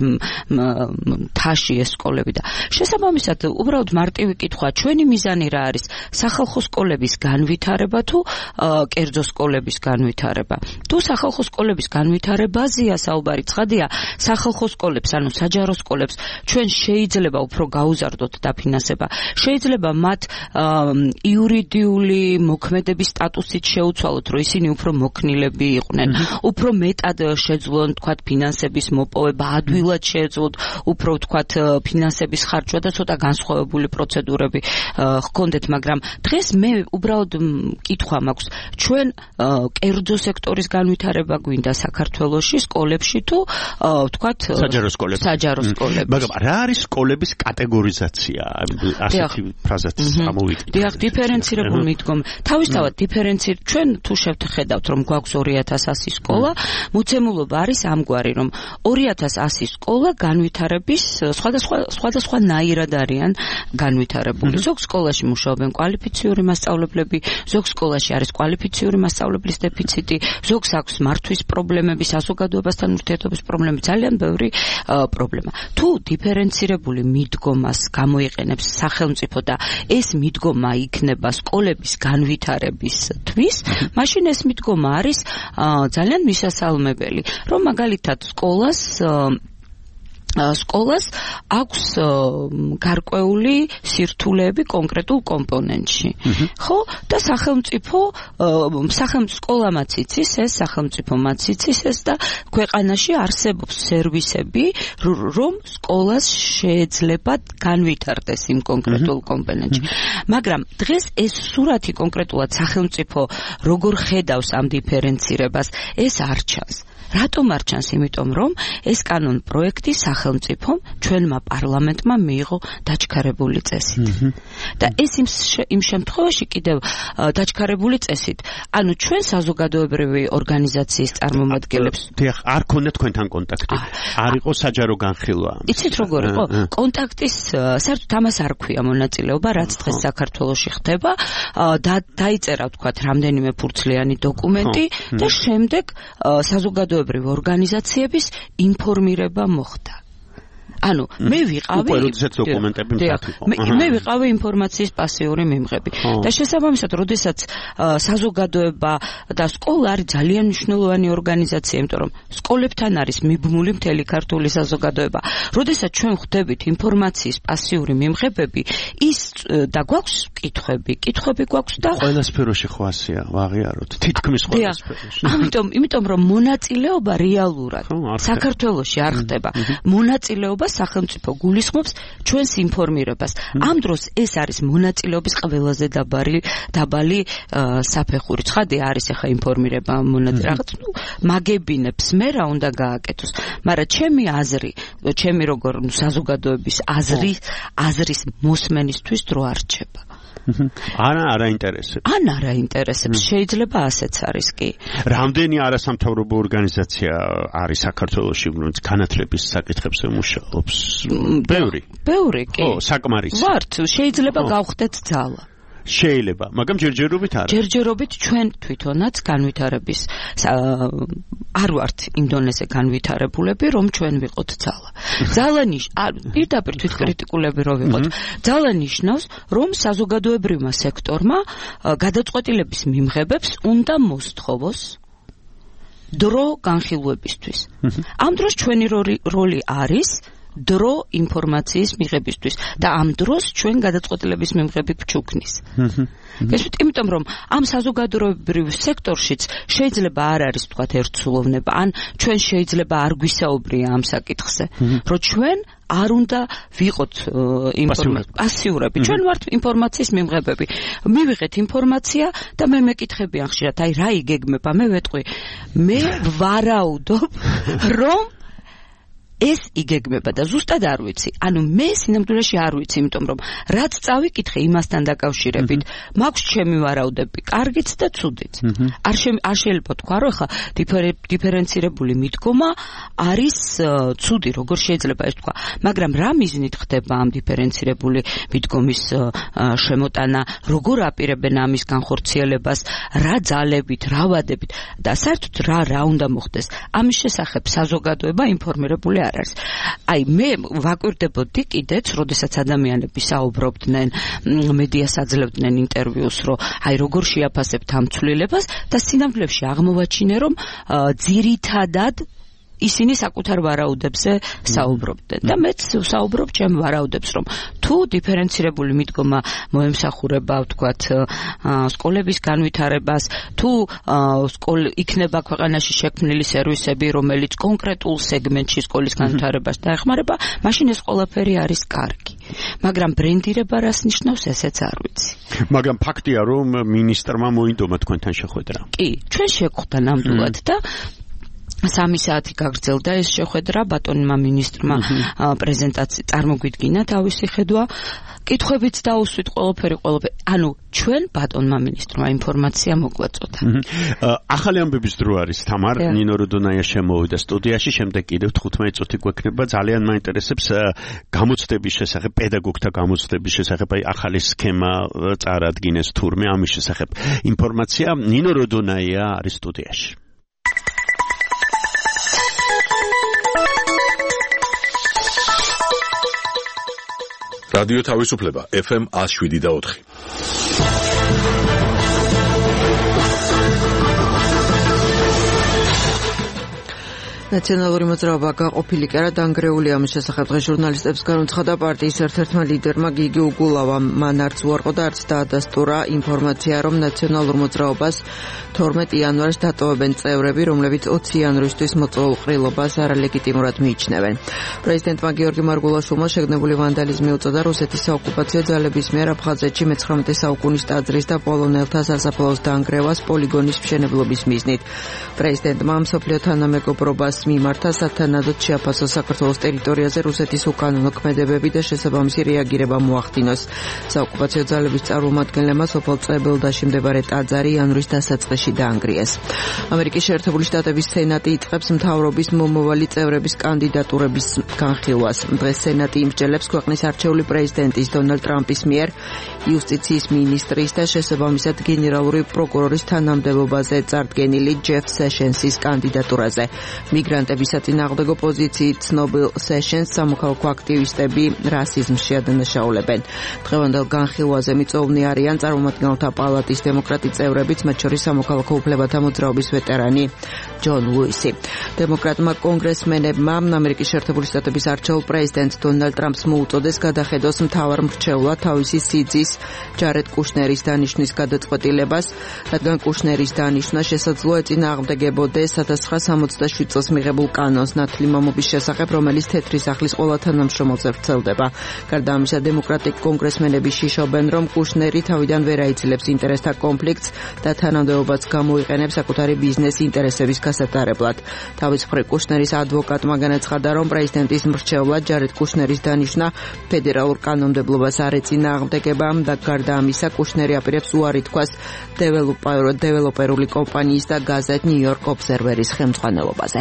თაში ეს სკოლები და შესაბამისად, უბრალოდ მარტივი კითხვა, ჩვენი მიზანი რა არის? სახალხო სკოლების განვითარება თუ კერძო სკოლების განვითარება? თუ სახალხო სკოლების განვითარება აზია საუბარი, ცხადია, სახალხო სკოლებს, ანუ საჯარო სკოლებს ჩვენ შეიძლება უფრო გაუზარდოთ დაფინანსება. შეიძლება მათ იურიდიული მოქმედების სტატუსით შეუცვალოთ, რომ ისინი უფრო მოქნილები იყვნენ, უფრო მეტად შეძლონ, თქვათ, ფინანსების მოპოვება, ადვილად შეეძლოთ, უფრო, თქვათ, ფინანსების ხარჯვა და ცოტა განსხვავებული პროცედურები ჰქონდეთ, მაგრამ დღეს მე უბრალოდ კითხვა მაქვს, ჩვენ კერძო სექტორის განვითარება გვინდა საქართველოში სკოლებში თუ ვთქვათ საჯარო სკოლებში. საჯარო სკოლებში. მაგრამ რა არის სკოლების კატეგორიზაცია? ასეთი ფრაზაც ამოვიდგინე. დიახ, დიფერენცირებული მიდგომა. თავისთავად დიფერენცირ ჩვენ თუ შევხედავთ, რომ გვაქვს ორი ათას ასი სკოლა, მოცემულობა არის ამგვარი, რომ ორი ათას ასი სკოლა განვითარების სხვადასხვა სხვადასხვა ნაირად არიან განვითარებული. ზოგ სკოლაში მუშაობენ კვალიფიციური მასწავლებლები, ზოგ სკოლაში არის კვალიფიციური მასწავლებლის დეფიციტი, ზოგს აქვს მართვის პრობლემები, საზოგადოებასთან ურთიერთობის პრობლემები, ძალიან ბევრი პრობლემა. თუ დიფერენცირებული მიდგომას გამოიყენებს სახელმწიფო და ეს მიდგომა იქნება სკოლების განვითარებისთვის, მაშინ ეს მიდგომა არის ძალიან მისასალმებელი, რომ მაგალითად სკოლას სკოლას აქვს გარკვეული სირთულეები კონკრეტულ კომპონენტში. ხო? და სახელმწიფო სახელმწიფო სკოლამაც იცის ეს, სახელმწიფომაც იცის ეს და ქვეყანაში არსებობს სერვისები, რომ სკოლას შეიძლება განვითარდეს იმ კონკრეტულ კომპონენტში. მაგრამ დღეს ეს სურათი კონკრეტულად სახელმწიფო როგორ ხედავს ამ დიფერენცირებას, ეს არ ჩანს. რატომ არ ჩანს? იმიტომ რომ ეს კანონ პროექტი სახელმწიფომ ჩვენმა პარლამენტმა მიიღო დაჩქარებული წესით. და ეს იმ შემთხვევაში კიდევ დაჩქარებული წესით, ანუ ჩვენ საზოგადოებრივი ორგანიზაციის წარმომადგენლებს დიახ, არ ქონდა თქვენთან კონტაქტი. არ იყო საჯარო განხილვა. იცით როგორ იყო? კონტაქტის საერთოდ ამას არ ქვია მონაწილეობა, რაც დღეს საქართველოში ხდება, და დაიწერა ვთქვათ რამდენიმე ფურცლიანი დოკუმენტი და შემდეგ საზოგადოებრივი ორგანიზაციების ინფორმირება მოხდა. ანუ მე ვიყავი უკვე როდესაც დოკუმენტები მზად იყო. მე ვიყავი ინფორმაციის პასიური მიმღები. და შესაბამისად, როდესაც საზოგადოება და სკოლა არის ძალიან მნიშვნელოვანი ორგანიზაცია, იმიტომ რომ სკოლებთან არის მიბმული მთელი ქართული საზოგადოება. როდესაც ჩვენ ხვდებით ინფორმაციის პასიური მიმღებები, ის და გვაქვს კითხვები, კითხვები გვაქვს და ყველა სფეროში ხო ასეა, ვაღიაროთ. თითქმის ყველა სფეროში. ამიტომ, იმიტომ რომ მონაწილეობა რეალურად საქართველოში არ ხდება. მონაწილეობა სახელმწიფო გულისხმობს ჩვენს ინფორმირებას. ამ დროს ეს არის მონაწილეობის ყველაზე დაბალი დაბალი საფეხური. ცხადია არის ახლა ინფორმირება მონაწილე რაღაც ნუ მაგებინებს მე რა უნდა გააკეთოს. მაგრამ ჩემი აზრი, ჩემი როგორ საზოგადოების აზრი, აზრის მოსმენისთვის დრო არ რჩება. არა, არა ინტერესებს. ან არა ინტერესებს. შეიძლება ასეც არის კი. რამდენი არასამთავრობო ორგანიზაცია არის საქართველოში, რომელიც განათლების საკითხებზე მუშაობს? ბევრი. ბევრი კი. ხო, საკმარისი. ვართ, შეიძლება გავხდეთ ძალა. შეიძლება, მაგრამ ჯერჯერობით არა. ჯერჯერობით ჩვენ თვითონაც განვითარების არ ვართ იმ დონეზე განვითარებულები, რომ ჩვენ ვიყოთ ძალა. ძალა ნიშ, პირდაპირ თვითკრიტიკულები რო ვიყოთ. ძალა ნიშნავს, რომ საზოგადოებრივმა სექტორმა გადაწყვეტილების მიმღებებს უნდა მოსთხოვოს დრო განხილვებისთვის. ამ დროს ჩვენი როლი არის დრო ინფორმაციის მიღებისთვის და ამ დროს ჩვენ გადაწყვეტილების მიმღები გვჩუქნის. გესმით, იმიტომ რომ ამ საზოგადოებრივ სექტორშიც შეიძლება არ არის თქვათ ერთსულოვნება, ან ჩვენ შეიძლება არ გვისაუბრია ამ საკითხზე, რომ ჩვენ არ უნდა ვიყოთ პასიურები. ჩვენ ვართ ინფორმაციის მიმღებები. მივიღეთ ინფორმაცია და მე მეკითხებიან ხშირად, აი რა იგეგმება, მე ვეტყვი, მე ვარაუდობ, რომ ეს იგეგმება და ზუსტად არ ვიცი. ანუ მე სინამდვილეში არ ვიცი, იმიტომ რომ რაც წავიკითხე იმასთან დაკავშირებით, მაქვს ჩემი ვარაუდები, კარგიც და ცუდიც. არ არ შეიძლება თქვა, რომ ხა დიფერენცირებული მიდგომა არის ცუდი, როგორ შეიძლება ეს თქვა. მაგრამ რა მიზნით ხდება ამ დიფერენცირებული მიდგომის შემოტანა, როგორ აპირებენ ამის განხორციელებას, რა ძალებით, რა ვადებით და საერთოდ რა რა უნდა მოხდეს. ამის შესახებ საზოგადოება ინფორმირებული არ არის. აი მე ვაკვირდებოდი კიდეც, როდესაც ადამიანები საუბრობდნენ, მედიას აძლევდნენ ინტერვიუს, რომ აი როგორ შეაფასებთ ამ ცვლილებას და სინამდვილეში აღმოვაჩინე, რომ ძირითადად ისინი საკუთარ ვარაუდებზე საუბრობდნენ და მეც საუბრობ ჩემ ვარაუდებს, რომ თუ დიფერენცირებული მიდგომა მოემსახურება, ვთქვათ, სკოლების განვითარებას, თუ იქნება ქვეყანაში შექმნილი სერვისები, რომელიც კონკრეტულ სეგმენტში სკოლის განვითარებას დაეხმარება, მაშინ ეს ყველაფერი არის კარგი. მაგრამ ბრენდირება რას ნიშნავს, ესეც არ ვიცი. მაგრამ ფაქტია, რომ მინისტრმა მოინდომა თქვენთან შეხვედრა. კი, ჩვენ შევხვდა ნამდვილად და სამი საათი გაგრძელდა ეს შეხვედრა, ბატონმა მინისტრმა პრეზენტაცია წარმოგვიდგინა თავისი ხედვა, კითხვებიც დაუსვით ყველაფერი, ყველაფერი. ანუ ჩვენ ბატონმა მინისტრმა ინფორმაცია მოგვაწოდა. ახალი ამბების დრო არის, თამარ, ნინო როდონაია შემოვიდა სტუდიაში, შემდეგ კიდევ თხუთმეტი წუთი გვექნება. ძალიან მაინტერესებს გამოცდების შესახებ, პედაგოგთა გამოცდების შესახებ, აი ახალი სქემა წარადგინეს თურმე ამის შესახებ. ინფორმაცია ნინო როდონაია არის სტუდიაში. რადიო თავისუფლება ეფ ემ ნული შვიდი და ოთხი. ნაციონალური მოძრაობა გაყოფილი კი არა დანგრეული ამის შესახებ დღეს ჟურნალისტებს განუცხადა პარტიის ერთ-ერთმა ლიდერმა გიგი უგულავამ. მან არც უარყო და არც დაადასტურა ინფორმაცია, რომ ნაციონალურ მოძრაობას თორმეტი იანვარს დატოვებენ წევრები, რომლებიც ოცი იანვრისთვის მოწვეულ ყრილობას არალეგიტიმურად მიიჩნევენ. პრეზიდენტმა გიორგი მარგულაშვილმა შეგნებული ვანდალიზმი უწოდა რუსეთის საოკუპაციო ძალების მიერ აფხაზეთში მეცხრამეტე საუკუნის ტაძრის და პოლონელთა სასაფლაოს დანგრევას პოლიგონის მშენებლობის მიზნით. პრეზიდენტმა მსოფლიო თანამეგობრობას მიმართა სათანადოდ შეაფასოს საქართველოს ტერიტორიაზე რუსეთის უკანონო ქმედებები და შესაბამისი რეაგირება მოახდინოს. საოკუპაციო ძალების წარმომადგენლებმა სოფელ წებელდაში მდებარე ტაძარი იანვრის დასაწყისში დაანგრიეს. ამერიკის შეერთებული შტატების სენატი იწყებს მთავრობის მომავალი წევრების კანდიდატურების განხილვას. დღეს სენატი იმსჯელებს ქვეყნის არჩეული პრეზიდენტის დონალდ ტრამპის მიერ იუსტიციის მინისტრის და შესაბამისად გენერალური პროკურორის თანამდებობაზე წარდგენილი ჯეფ სეშენსის კანდიდატურაზე. მიგრანტების საწინააღმდეგო პოზიციით ცნობილ სეშენს სამოქალაქო აქტივისტები რასიზმში ადანაშაულებენ. დღევანდელ განხილვაზე მიწვეულნი არიან წარმომადგენელთა პალატის დემოკრატი წევრებიც, მათ შორის სამოქალაქო უფლებათა მოძრაობის ვეტერანი ჯონ ლუისი. დემოკრატმა კონგრესმენებმა ამერიკის შეერთებული შტატების არჩეულ პრეზიდენტ დონალდ ტრამპს მოუწოდეს გადახედოს მთავარ მრჩევლად თავისი სიძის ჯარედ კუშნერის დანიშვნის გადაწყვეტილებას, რადგან კუშნერის დანიშვნა შესაძლოა ეწინააღმდეგებოდეს ათას ცხრაასი სამოცდაშვიდ წელს მიღებულ კანონს ნათლი მამობის შესახებ, რომელიც თეთრი სახლის ყველა თანამშრომელზე ვრცელდება. გარდა ამისა, დემოკრატიკ კონგრესმენები შიშობენ, რომ კუშნერი თავიდან ვერ აიცილებს ინტერესთა კონფლიქტს და თანამდებობაც გამოიყენებს საკუთარი ბიზნეს ინტერესების გასატარებლად. თავის მხრივ კუშნერის ადვოკატმა განაცხადა, რომ პრეზიდენტის მრჩევლად ჯარედ კუშნერის დანიშვნა ფედერალურ კანონმდებლობას არ ეწინააღმდეგება და გარდა ამისა, კუშნერი აპირებს უარი თქვას დეველოპერული კომპანიის და გაზეთ ნიუ-იორკ ობზერვერის ხელმძღვანელობაზე.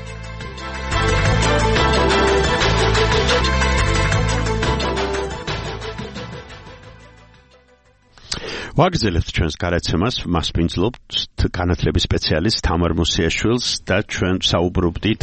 ვაგრძელებთ ჩვენს გარაცემას, მასპინძლობთ განათლების სპეციალისტ თამარ მოსიაშვილს და ჩვენ საუბრობდით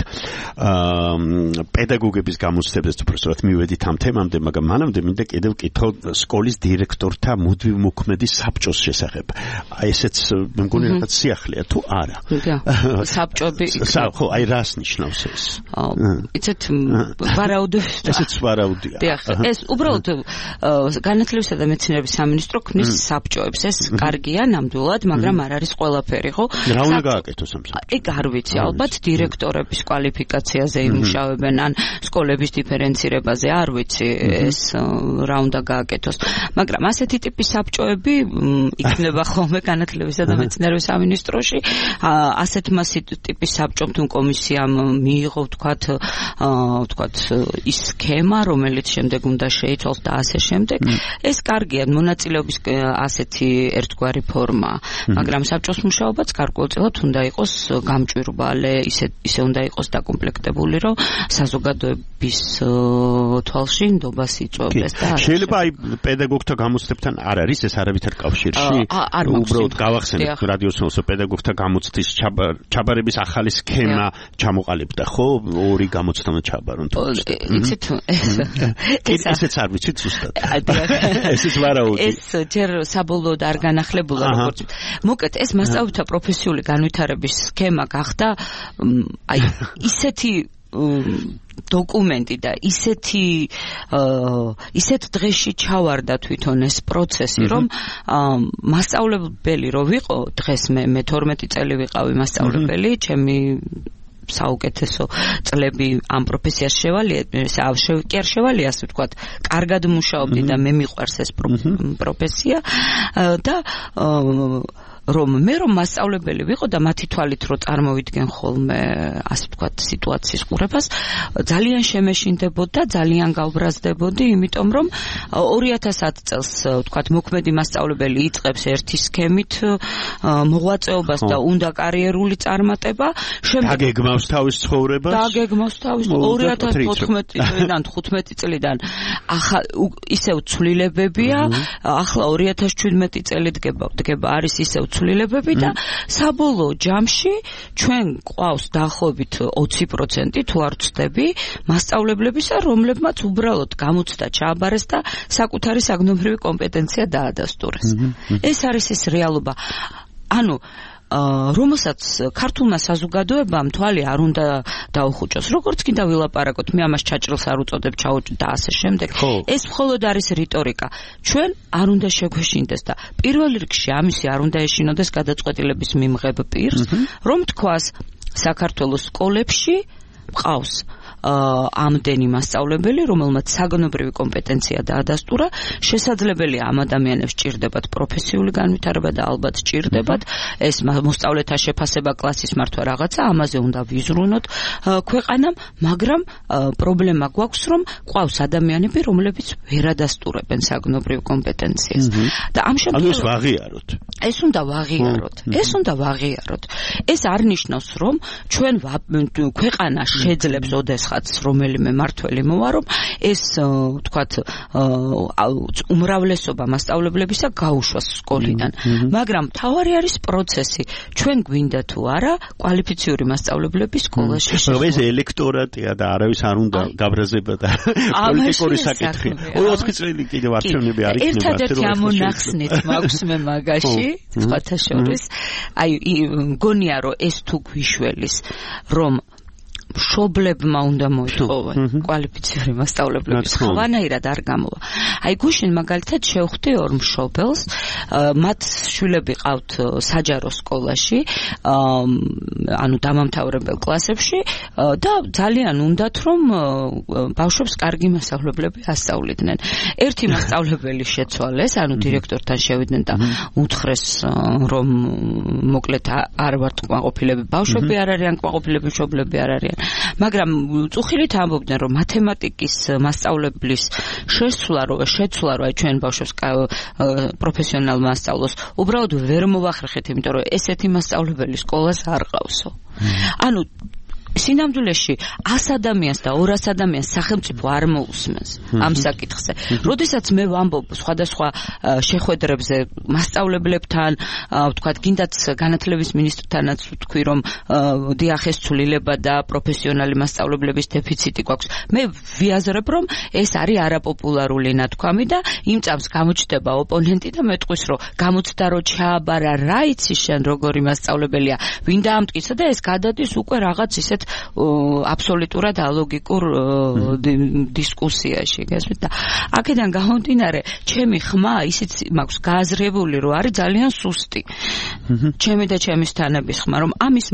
პედაგოგების გამოცდებზე, უბრალოდ მივედით ამ თემამდე, მაგრამ მანამდე მინდა კიდევ ვკითხო სკოლის დირექტორთა მუდმივ მოქმედი საბჭოს შესახებ. აი ესეც მე მგონი რაღაც სიახლეა თუ არა? საბჭოები ხო, აი რას ნიშნავს ეს? იცით, ვარაუდობთ. ესეც ვარაუდია. დიახ, ეს უბრალოდ განათლებისა და მეცნიერების სამინისტრო ქმნის საბჭო. ეს კარგია ნამდვილად, მაგრამ არ არის ყველაფერი, ხო? რა უნდა გააკეთოს ამ საბჭოს? ეგ არ ვიცი, ალბათ დირექტორების კვალიფიკაციაზე იმუშავებენ, ან სკოლების დიფერენცირებაზე, არ ვიცი ეს რა უნდა გააკეთოს. მაგრამ ასეთი ტიპის საბჭოები იქნება ხოლმე განათლებისა და მეცნიერების სამინისტროში. ასეთმა ტიპის საბჭომ თუ კომისიამ მიიღო, ვთქვათ, ვთქვათ, ის სქემა, რომელიც შემდეგ უნდა შეიცვალოს და ასე შემდეგ. ეს კარგია, მონაწილეობის ასეთ ერთგვარი ფორმა, მაგრამ საბჭოს მუშაობაც გარკვეულწილად უნდა იყოს გამჭვირვალე, ისე ისე უნდა იყოს დაკომპლექტებული, რომ საზოგადოების თვალში ნდობას იწვევდეს და შეიძლება აი პედაგოგთა გამოცდებთან არ არის ეს არავითარ კავშირში? უბრალოდ გავახსენეთ რადიოსმოსო პედაგოგთა გამოცდის ჩაბარების ახალი სქემა ჩამოყალიბდა, ხო? ორი გამოცდამა ჩაბარონ თუ იცით ესეც არ ვიცით ზუსტად. ესეც ვარაუდი. ეს ჯერ საბოლოოდ არ განახლებულა, როგორც მოკეთ ეს მასწავლებელთა პროფესიული განვითარების სქემა გახდა აი ისეთი დოკუმენტი და ისეთი ისეთ დღეში ჩავარდა თვითონ ეს პროცესი, რომ მასწავლებელი რო ვიყო, დღეს მე მე თორმეტი წელი ვიყავი მასწავლებელი, ჩემი საუკეთესო წლები ამ პროფესიაში შევალია, კი არ შევალია, ასე ვთქვათ, კარგად მუშაობდი და მე მიყვარს ეს პროფესია და რომ მე რომ მასწავლებელი ვიყო და მათი თვალით რო წარმოვიდგენ ხოლმე, ასე ვთქვათ, სიტუაციის ყურებას, ძალიან შემეშინდებოდა, ძალიან გავბრაზდებოდი, იმიტომ რომ ორი ათას ათი წელს, ვთქვათ, მოქმედი მასწავლებელი იწყებს ერთი სქემით მოღვაწეობას და უნდა კარიერული წარმატება, შემდეგ დაგეგმავს თავის ცხოვრებას, დაგეგმავს თავის ორი ათას ოთხმეტი წლიდან თხუთმეტი წლიდან ახალ ისევ ცვლილებებია, ახლა ორი ათას შვიდმეტი წელი დგება, დგება არის ისევ ცვლილებები და საბოლოო ჯამში ჩვენ ყავს დაახლოებით ოცი პროცენტი თუ არ ვცდები მასწავლებლებისა, რომლებმაც უბრალოდ გამოცდა ჩააბარეს და საკუთარი საგნობრივი კომპეტენცია დაადასტურეს. ეს არის ეს რეალობა. ანუ რომელსაც ქართულმა საზოგადოებამ თვალი არ უნდა დაუხუჭოს. როგორც კიდევ ვილაპარაკოთ, მე ამას ჩაჭრილს არ უწოდებ, ჩაუჭ და ასე შემდეგ. ეს მხოლოდ არის რიტორიკა. ჩვენ არ უნდა შეგვეშინდეს და პირველ რიგში ამისი არ უნდა ეშინოდეს გადაწყვეტილების მიმღებ პირს, რომ თქვას საქართველოს სკოლებში მყავს ამდენი მასწავლებელი, რომელმაც საგნობრივი კომპეტენცია დაადასტურა, შესაძლებელია ამ ადამიანებს ჭირდებათ პროფესიული განვითარება და ალბათ ჭირდებათ ეს მოსწავლეთა შეფასება, კლასის მართვა რაღაცა, ამაზე უნდა ვიზრუნოთ ქვეყანამ, მაგრამ პრობლემა გვაქვს, რომ ყავს ადამიანები, რომლებიც ვერ ადასტურებენ საგნობრივ კომპეტენციას. და ამ შემთხვევაში ეს ვაღიაროთ. ეს უნდა ვაღიაროთ. ეს უნდა ვაღიაროთ. ეს არ ნიშნავს, რომ ჩვენ ქვეყანა შეძლებს ოდეს ხარისხაც რომელიმე მართველი მოვა, რომ ეს თქვათ უმრავლესობა მასწავლებლებისა გაუშვას სკოლიდან. მაგრამ თავარი არის პროცესი. ჩვენ გვინდა თუ არა კვალიფიციური მასწავლებლები სკოლაში შევა. ეს ელექტორატია და არავის არ უნდა გაბრაზება და პოლიტიკური საკითხი. ოთხი წელი კიდევ არჩევნები არ იქნება. ერთადერთი ამონახსნით მაქვს მე მაგაში, სხვათა შორის. აი მგონია რომ ეს თუ გვიშველის რომ მშობლებმა უნდა მოითხოვონ კვალიფიციური მასწავლებლების ხვანაირად არ გამოვა. აი გუშინ მაგალითად შევხვდი ორ მშობელს, მათ შვილები ყავთ საჯარო სკოლაში, ანუ დამამთავრებელ კლასებში და ძალიან უნდათ რომ ბავშვებს კარგი მასწავლებლები ასწავლიდნენ. ერთი მასწავლებელი შეცვალეს, ანუ დირექტორთან შევიდნენ და უთხრეს რომ მოკლედ არ ვართ კმაყოფილები ბავშვები არ არიან, კმაყოფილები მშობლები არ არიან. მაგრამ წუხილით ამბობდნენ რომ მათემატიკის მასწავლებლის შესვლა რო შეცვლა რო ჩვენ ბავშვებს პროფესიონალ მასწავლოს უბრალოდ ვერ მოვახერხეთ, იმიტომ რომ ესეთი მასწავლებელი სკოლას არ ყავსო. ანუ სინამდვილეში ას ადამიანს და ორას ადამიანს სახელმწიფო არ მოусმენს ამ საკითხზე. როდესაც მე ვამბობ სხვადასხვა შეხვედრებზე მასწავლებლებთან, ვთქვათ, გინდათ განათლების მინისტრთანაც ვთქვი, რომ დიახ ეს ცვლილება და პროფესიონალი მასწავლებლების დეფიციტი გვაქვს. მე ვიაზრებ, რომ ეს არის არაპოპულარული ნათქვამი და იმ წამს გამოჩნდება ოპონენტი და მეტყვის, რომ გამოჩნდა რომ ჩააბარა რა იცი შენ როგორი მასწავლებელია, ვინ დაამტკიცა და ეს გადადის უკვე რაღაც ისეთ აბსოლუტურად ალოგიკურ დისკუსიაში, გასვით და აქედან გამომდინარე, ჩემი ხმა ისიც მაქვს გააზრებული, რომ არის ძალიან სუსტი. ჩემი და ჩემი სტანების ხმა, რომ ამის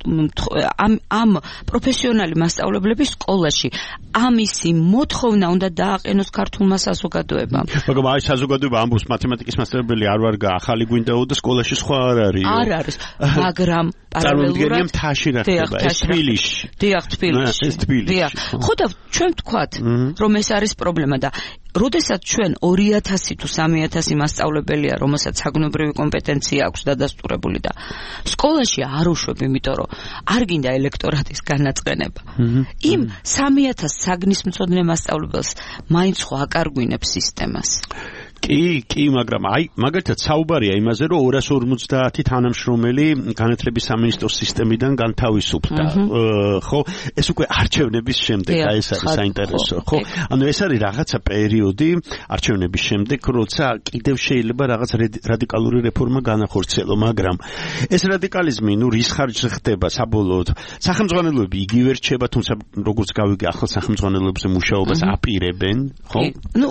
ამ ამ პროფესიონალი მასწავლებლების სკოლაში ამისი მოთხოვნა უნდა დააყენოს ქართულმა საზოგადოებამ. მაგრამ აი საზოგადოება ამბობს მათემატიკის მასწავლებელი არ ვარ ახალი გვინდაო და სკოლაში სხვა არ არის. არ არის, მაგრამ წარმოგიდგენია მთაში რა ხდება ეს თბილისში. დიახ, თბილისში. დიახ. ხო და ჩვენ ვთქვათ, რომ ეს არის პრობლემა და როდესაც ჩვენ ორი ათასი თუ სამი ათასი მასწავლებელია, რომელსაც საგნობრივი კომპეტენცია აქვს დადასტურებული და სკოლაში არ უშვებ, იმიტომ რომ არ გინდა ელექტორატის განაწყენება. იმ სამი ათას საგნისმცოდნე მასწავლებელს მაინც ხო აკარგვინებს სისტემას. კი, კი, მაგრამ აი, მაგალითად საუბარია იმაზე, რომ ორას ორმოცდაათი თანამშრომელი განათლების სამინისტროს სისტემიდან განთავისუფლდა. ხო, ეს უკვე არჩევნების შემდეგ, აი ეს არის საინტერესო, ხო? ანუ ეს არის რაღაცა პერიოდი არჩევნების შემდეგ, როცა კიდევ შეიძლება რაღაც რადიკალური რეფორმა განახორციელო, მაგრამ ეს რადიკალიზმი, ნუ რის ხარჯზე ხდება საბოლოოდ? სახელმძღვანელოები იგივე რჩება, თუმცა როგორც გავიგე, ახალ სახელმძღვანელოებზე მუშაობას აპირებენ, ხო? ნუ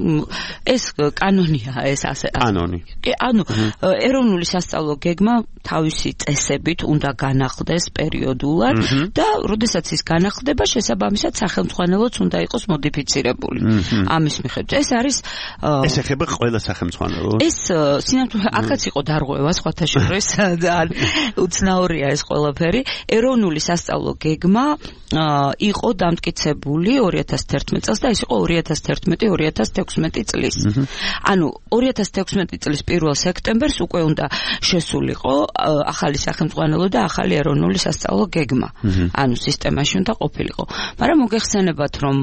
ეს კანონია ეს ასე კანონი. კი, ანუ ეროვნული სასწავლო გეგმა თავისი წესებით უნდა განახლდეს პერიოდულად და როდესაც ის განახლდება, შესაბამისად სახელმძღვანელოც უნდა იყოს მოდიფიცირებული. ამის მიხედვით ეს არის ეს ეხება ყველა სახელმძღვანელოს. ეს სინამდვილე აქაც იყო დარღვევა სხვათა შორის და უცნაურია ეს ყველაფერი. ეროვნული სასწავლო გეგმა იყო დამტკიცებული ორი ათას თერთმეტი წელს და ეს იყო ორი ათას თერთმეტი ორი ათას თექვსმეტი წლის. ანუ ორი ათას თექვსმეტი წლის პირველ სექტემბერს უკვე უნდა შესულიყო ახალი სახელმძღვანელო და ახალი ეროვნული სასწავლო გეგმა. ანუ სისტემაში უნდა ყოფილიყო. მაგრამ მოგეხსენებათ, რომ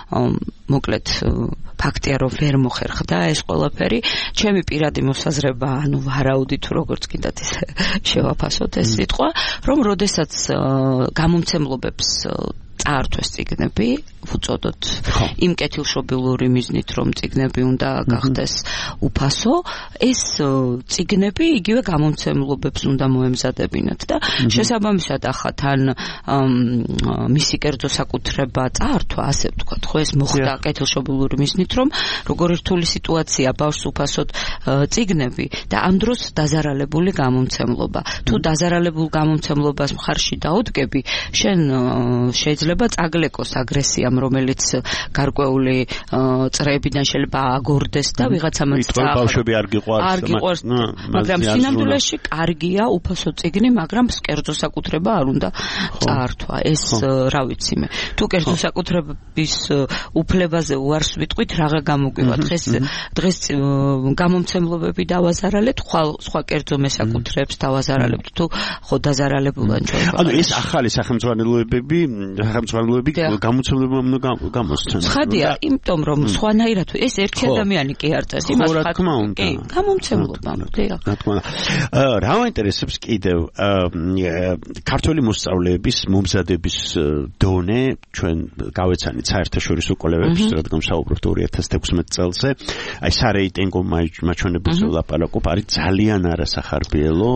მოკლედ ფაქტია, რომ ვერ მოხერხდა ეს ყველაფერი. ჩემი პირადი მოსაზრება, ანუ ვარაუდი თუ როგორც კიდათ ისე შევაფასოთ ეს სიტყვა, რომ როდესაც გამომცემლობებს წაართვეს წიგნები, ვუწოდოთ იმ კეთილშობილური მიზნით, რომ წიგნები უნდა გახდეს უფასო, ეს წიგნები იგივე გამომცემლობებს უნდა მოემზადებინათ და შესაბამისად ახლა თან მისი კერძო საკუთრება წაართვა, ასე ვთქვათ, ხო ეს მოხდა კეთილშობილური მიზნით, რომ როგორი რთული სიტუაცია ბავშვს უფასოდ წიგნები და ამ დროს დაზარალებული გამომცემლობა. თუ დაზარალებულ გამომცემლობას მხარში დაუდგები, შენ შეიძლება წაგლეკოს აგრესიამ, რომელიც გარკვეული წრეებიდან შეიძლება აგორდეს და ვიღაცამ წაახლა. ბავშვები არ გიყვარს. არ გიყვარს. მაგრამ სინამდვილეში კარგია უფასო წიგნი, მაგრამ კერძო საკუთრება არ უნდა წაართვა. ეს რა ვიცი მე. თუ კერძო საკუთრების უფლებაზე უარს ვიტყვით, რაღა გამოგვივა. დღეს დღეს გამომცემლობები დავაზარალეთ, სხვა კერძო მესაკუთრეებს დავაზარალებთ. თუ ხო დაზარალებულად ჩვენ. ანუ ეს ახალი სახელმძღვანელოებები სახელმწიფოები გამოცემლებმა უნდა გამოსცენ. ცხადია, იმიტომ რომ სხვანაირად ეს ერთი ადამიანი კი არ წეს იმას რა თქმა უნდა. კი, გამომცემლობა. რა თქმა უნდა. რა მაინტერესებს კიდევ ქართული მოსწავლეების მომზადების დონე ჩვენ გავეცანით საერთაშორისო კოლეგებს, რადგან საუბრობთ ორი ათას თექვსმეტ წელზე. აი სარეიტინგო მაჩვენებელზე ვლაპარაკობ, არის ძალიან არასახარბიელო.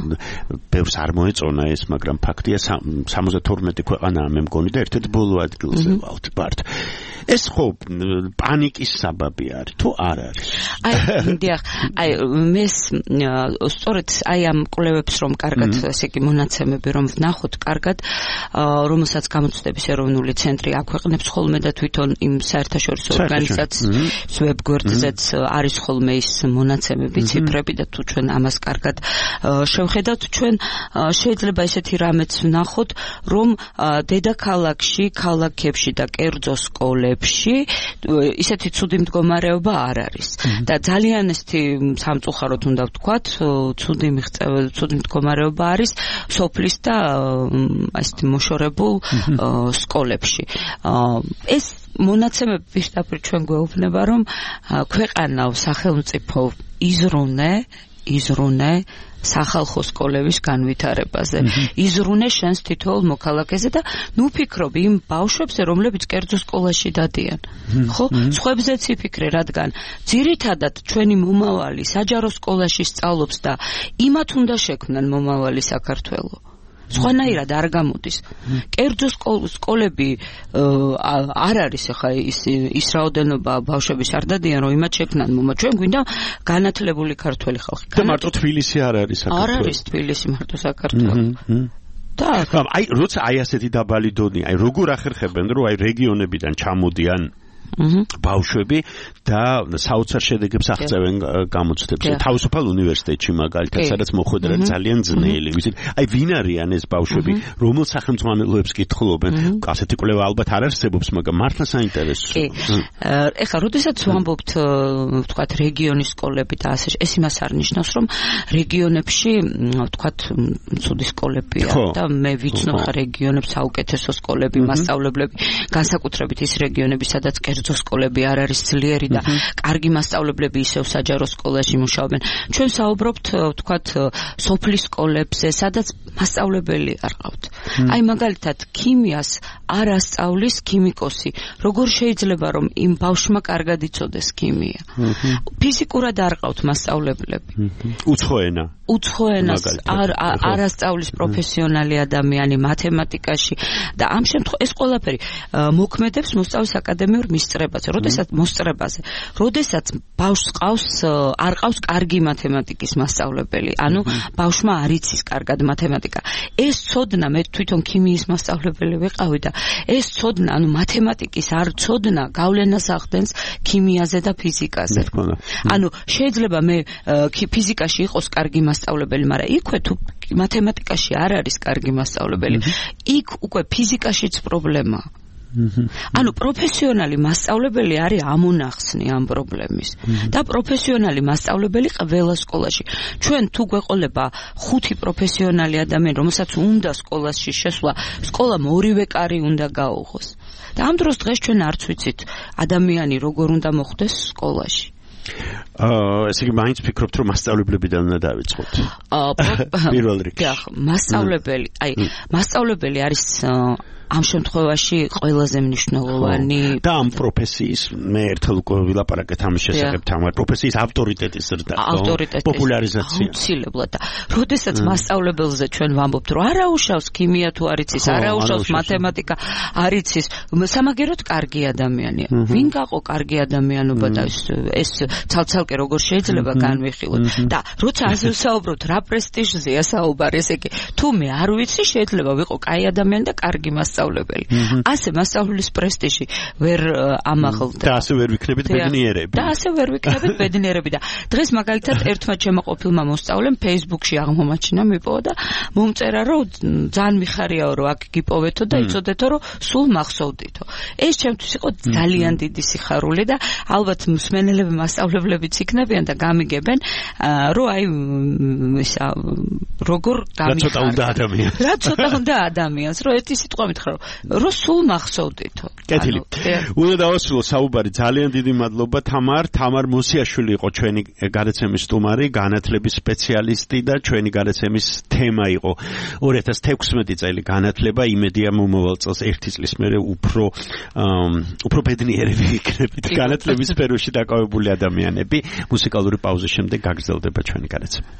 ბევრს არ მოეწონა ეს, მაგრამ ფაქტია სამოცდათორმეტი ქვეყანაა მე მგონი და ერთ-ერთ ბოლო ადგილზე ვართ ბართ. ეს ხო პანიკის საბაბი არის თუ არ არის? აი, დიახ, აი მე სწორედ აი ამ კვლევებს რომ კარგად ესე იგი მონაცემები რომ ვნახოთ კარგად, რომელსაც გამოცდების ეროვნული ცენტრი აქვეყნებს ხოლმე და თვითონ იმ საერთაშორისო ორგანიზაციის ვებგვერდზეც არის ხოლმე ის მონაცემები, ციფრები და თუ ჩვენ ამას კარგად შევხედავთ, ჩვენ შეიძლება ესეთი რამეც ვნახოთ, რომ დედაქალაქში, ქალაქებში და კერძო სკოლებში ისეთი ცუდი მდგომარეობა არ არის. და ძალიან ესეთი სამწუხაროდ უნდა ვთქვათ, ცუდი მიღწევა, ცუდი მდგომარეობა არის სოფლის და ესეთი მოშორებულ სკოლებში. ეს მონაცემები პირდაპირ ჩვენ გვეუბნება, რომ ქვეყანა სახელმწიფო იზრუნე, იზრუნე სახალხო სკოლების განვითარებაზე. იზრუნე შენს თითოეულ მოქალაქეზე და ნუ ფიქრობ იმ ბავშვებზე, რომლებიც კერძო სკოლაში დადიან. ხო? სხვებზეც იფიქრე, რადგან ძირითადად ჩვენი მომავალი საჯარო სკოლაში სწავლობს და იმათ უნდა შექმნან მომავალი საქართველო. სხვანაირად არ გამოდის. კერძო სკოლები არ არის ახლა ის ის რაოდენობა ბავშვების არ დადიან, რომ იმათ შექმნან მომა. ჩვენ გვინდა განათლებული ქართველი ხალხი. და მარტო თბილისი არ არის საქართველო. არ არის თბილისი მარტო საქართველო. და აი როცა აი ასეთი დაბალი დონე, აი როგორ ახერხებენ, რომ აი რეგიონებიდან ჩამოდიან ბავშვები და საოცარ შედეგებს აღწევენ გამოცდებს. თავისუფალ უნივერსიტეტში მაგალითად, სადაც მოხვედრა ძალიან ძნელი. ვიცით, აი ვინ არიან ეს ბავშვები, რომელ სახელმწიფოებს კითხულობენ? ასეთი კვლევა ალბათ არ არსებობს, მაგრამ მართლა საინტერესოა. კი. ეხლა, როდესაც ვამბობთ, ვთქვათ, რეგიონის სკოლები და ასე, ეს იმას არ ნიშნავს, რომ რეგიონებში, ვთქვათ, ცუდი სკოლებია და მე ვიცნობ ხა რეგიონებს საუკეთესო სკოლები, მასწავლებლები, განსაკუთრებით ის რეგიონები, სადაც კერძო სკოლები არ არის ძლიერი და კარგი მასწავლებლები ისევ საჯარო სკოლაში მუშაობენ. ჩვენ საუბრობთ, ვთქვათ, სოფლის სკოლებზე, სადაც მასწავლებელი არ ყავთ. აი მაგალითად, ქიმიას არ ასწავლის ქიმიკოსი. როგორ შეიძლება რომ იმ ბავშვმა კარგად იცოდეს ქიმია? ფიზიკურად არ ყავთ მასწავლებლები. უცხო ენა. უცხო ენას არ არ ასწავლის პროფესიონალი ადამიანი მათემატიკაში და ამ შემთხვევაში ეს ყველაფერი მოქმედებს მოსწავლის აკადემიურ მისწრებაზე, როდესაც მოსწრებაზე, როდესაც ბავშვს ყავს არ ყავს კარგი მათემატიკის მასწავლებელი, ანუ ბავშვმა არ იცის კარგად მათემატიკა. ეს ცოდნა, მე თვითონ ქიმიის მასწავლებელი ვიყავი და ეს ცოდნა, ანუ მათემატიკის არ ცოდნა გავლენას ახდენს ქიმიაზე და ფიზიკაზე. ანუ შეიძლება მე ფიზიკაში იყოს კარგი მასწავლებელი, მაგრამ იქვე თუ მათემატიკაში არ არის კარგი მასწავლებელი, იქ უკვე ფიზიკაშიც პრობლემაა. ანუ პროფესიონალი მასწავლებელი არის ამონახსნი ამ პრობლემის და პროფესიონალი მასწავლებელი ყველა სკოლაში. ჩვენ თუ გვეყოლება ხუთი პროფესიონალი ადამიანი, რომელსაც უნდა სკოლაში შესვლა, სკოლამ ორივე კარი უნდა გაუღოს. და ამ დროს დღეს ჩვენ არც ვიცით ადამიანი როგორ უნდა მოხვდეს სკოლაში. აა ესე იგი მაინც ფიქრობთ რომ მასწავლებლებიდან უნდა დავიწყოთ. აა პირველ რიგში. დიახ, მასწავლებელი, აი მასწავლებელი არის ამ შემთხვევაში ყველაზე მნიშვნელოვანი და ამ პროფესიის მე ერთხელ უკვე ვილაპარაკეთ ამის შესახებ, ამ პროფესიის ავტორიტეტის ზრდა, პოპულარიზაცია. აუცილებლად და როდესაც მასწავლებელზე ჩვენ ვამბობთ, რომ არა უშავს ქიმია თუ არ იცის, არა უშავს მათემატიკა არ იცის, სამაგეროდ კარგი ადამიანია. ვინ გაყო კარგი ადამიანობა და ეს ცალ-ცალკე როგორ შეიძლება განვიხილოთ და როცა ასე ვსაუბრობთ, რა პრესტიჟზეა საუბარი, ესე იგი, თუ მე არ ვიცი, შეიძლება ვიყო კაი ადამიანი და კარგი მასწავლებელი. ასე მასწავლებლის პრესტიჟი ვერ ამაღლდა. და ასე ვერ ვიქნებით ბედნიერები. და ასე ვერ ვიქნებით ბედნიერები და დღეს მაგალითად ერთმა ჩემო ყოფილმა მოსწავლემ Facebook-ში აღმოაჩინა მიპოვა და მომწერა რომ ძალიან მიხარიაო რომ აქ გიპოვეთო და იცოდეთო რომ სულ მახსოვდითო. ეს ჩემთვის იყო ძალიან დიდი სიხარული და ალბათ მსმენელები მასწავლებლებიც იქნებიან და გამიგებენ რომ აი ისა როგორ გამიხარდა. რა ცოტა უნდა ადამიანს. რა ცოტა უნდა ადამიანს რომ ერთი სიტყვით უთხრა რომ სულ მახსოვდითო. კეთილი. უნდა დავასრულო საუბარი. ძალიან დიდი მადლობა თამარ. თამარ მოსიაშვილი იყო ჩვენი გადაცემის სტუმარი, განათლების სპეციალისტი და ჩვენი გადაცემის თემა იყო ორი ათას თექვსმეტი წელი განათლება. იმედია მომავალ წელს ერთი წლის მერე უფრო უფრო ბედნიერები იქნებით განათლების სფეროში დაკავებული ადამიანები. მუსიკალური პაუზის შემდეგ გაგრძელდება ჩვენი გადაცემა.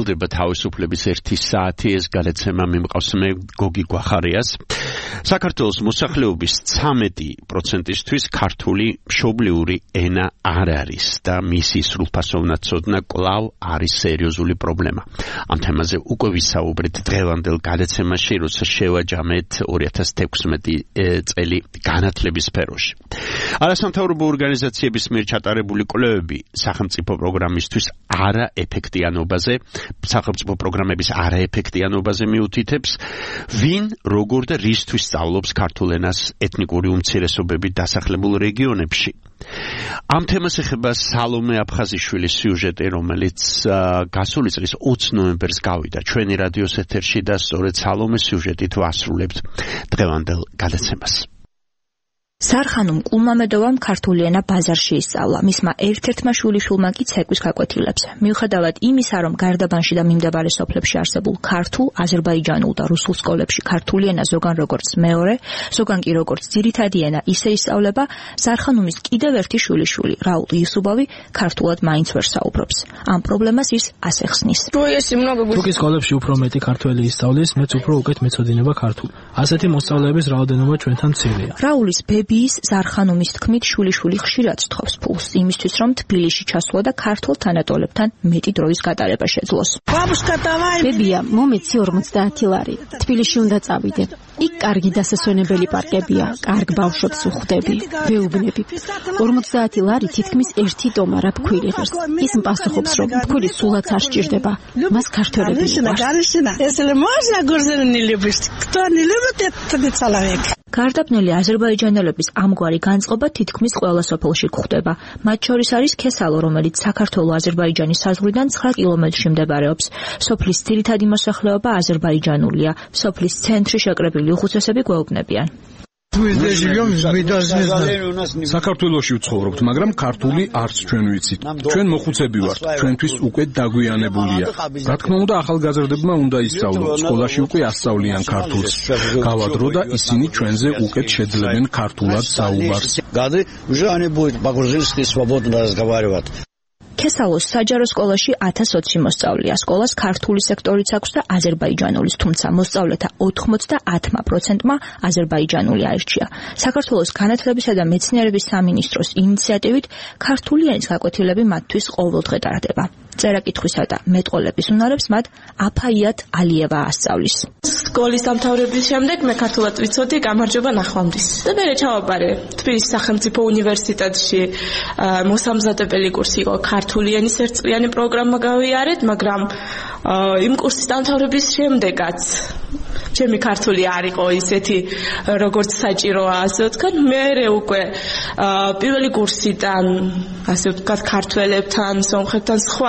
გრძელდება თავისუფლების ერთი საათი, ეს გადაცემა მიმყავს მე გოგი გვახარიას. საქართველოს მოსახლეობის ცამეტი პროცენტისთვის ქართული მშობლიური ენა არ არის და მისი სრულფასოვნად კვლავ არის სერიოზული პრობლემა. ამ თემაზე უკვე ვისაუბრეთ დღევანდელ გადაცემაში, როცა შევაჯამეთ ორი ათას თექვსმეტი წელი განათლების სფეროში. არასამთავრობო ორგანიზაციების მიერ ჩატარებული კვლევები სახელმწიფო პროგრამისთვის არაეფექტიანობაზე, სახელმწიფო პროგრამების არაეფექტიანობაზე მიუთითებს, ვინ, როგორ და რისთვის სწავლობს ქართულ ენას ეთნიკური უმცირესობები დასახლებულ რეგიონებში. ამ თემას ეხება სალომე აფხაზიშვილის სიუჟეტი, რომელიც გასული წლის ოცი ნოემბერს გავიდა ჩვენი რადიოს ეთერში და სწორედ სალომეს სიუჟეტით ვასრულებთ დღევანდელ გადაცემას. სარხანუმ კულმამედოვამ ქართული ენა ბაზარში ისწავლა. მისმა ერთ-ერთმა შვილიშვილმა კი ცეკვის გაკვეთილებს. მიუხედავად იმისა, რომ გარდაბანში და მიმდებარე სოფლებში არსებულ ქართულ, აზერბაიჯანულ და რუსულ სკოლებში ქართული ენა ზოგან როგორც მეორე, ზოგან კი როგორც ძირითადი ენა ისე ისწავლება, სარხანუმის კიდევ ერთი შვილიშვილი, რაულ იუსუბოვი, ქართულად მაინც ვერ საუბრობს. ამ პრობლემას ის ასე ხსნის. თუკი სკოლებში უფრო მეტი ქართველი ისწავლის, მეც უფრო უკეთ მეცოდინება ქართული. ასეთი მოსწავლეების რაოდენობა ჩვენთან მცირეა. რაულის ბებიის ზარხანუმის თქმით შვილიშვილი ხშირად სთხოვს ფულს იმისთვის, რომ თბილისში ჩასვლა და ქართულ თანატოლებთან მეტი დროის გატარება შეძლოს. ბებია, მომეცი ორმოცდაათი ლარი. თბილისში უნდა წავიდე. იქ კარგი დასასვენებელი პარკებია, კარგ ბავშვებს უხვდები, ვეუბნები. ორმოცდაათი ლარი თითქმის ერთი ტომარა ფქვილი ღირს. ის მპასუხობს, რომ ფქვილი სულაც არ სჭირდება. მას ქართველები უყვარს. გარდაბნელი აზერბაიჯანელების ამგვარი განწყობა თითქმის ყველა სოფელში გვხვდება. მათ შორის არის ქესალო, რომელიც საქართველო-აზერბაიჯანის საზღვრიდან ცხრა კილომეტრში მდებარეობს. სოფლის ძირითადი მოსახლეობა აზერბაიჯანულია. სოფლის ცენტრი შეკრებილი უხუცესები გვეუბნებიან. საქართველოში ვცხოვრობთ, მაგრამ ქართული არც ჩვენ ვიცით. ჩვენ მოხუცები ვართ, ჩვენთვის უკვე დაგვიანებულია. რა თქმა უნდა, ახალგაზრდებმა უნდა ისწავლონ, სკოლაში უკვე ასწავლიან ქართულს. გავა დრო და ისინი ჩვენზე უკეთ შეძლებენ ქართულად საუბარს. ქესალოს საჯარო სკოლაში ათას ოცი მოსწავლეა. სკოლას ქართული სექტორიც აქვს და აზერბაიჯანულის, თუმცა მოსწავლეთა ოთხმოცდაათმა პროცენტმა აზერბაიჯანული აირჩია. საქართველოს განათლებისა და მეცნიერების სამინისტროს ინიციატივით ქართული ენის გაკვეთილები მათთვის ყოველდღე ტარდება. წერა-კითხვისა და მეტყოლების უნარებს მათ აფაიათ ალიევა ასწავლის. სკოლის დამთავრების შემდეგ მე ქართულად ვიცოდი, გამარჯობა ნახვამდის. და მე ჩავაბარე თბილისის სახელმწიფო უნივერსიტეტში მოსამზადებელი კურსი იყო, ქართული ენის ერთწლიანი პროგრამა გავიარეთ, მაგრამ იმ კურსის დამთავრების შემდეგაც ჩემი ქართული არ იყო ისეთი, როგორც საჭიროა, ასე ვთქვათ, მე უკვე პირველი კურსიდან, ასე ვთქვათ, ქართველებთან, სომხებთან სხვა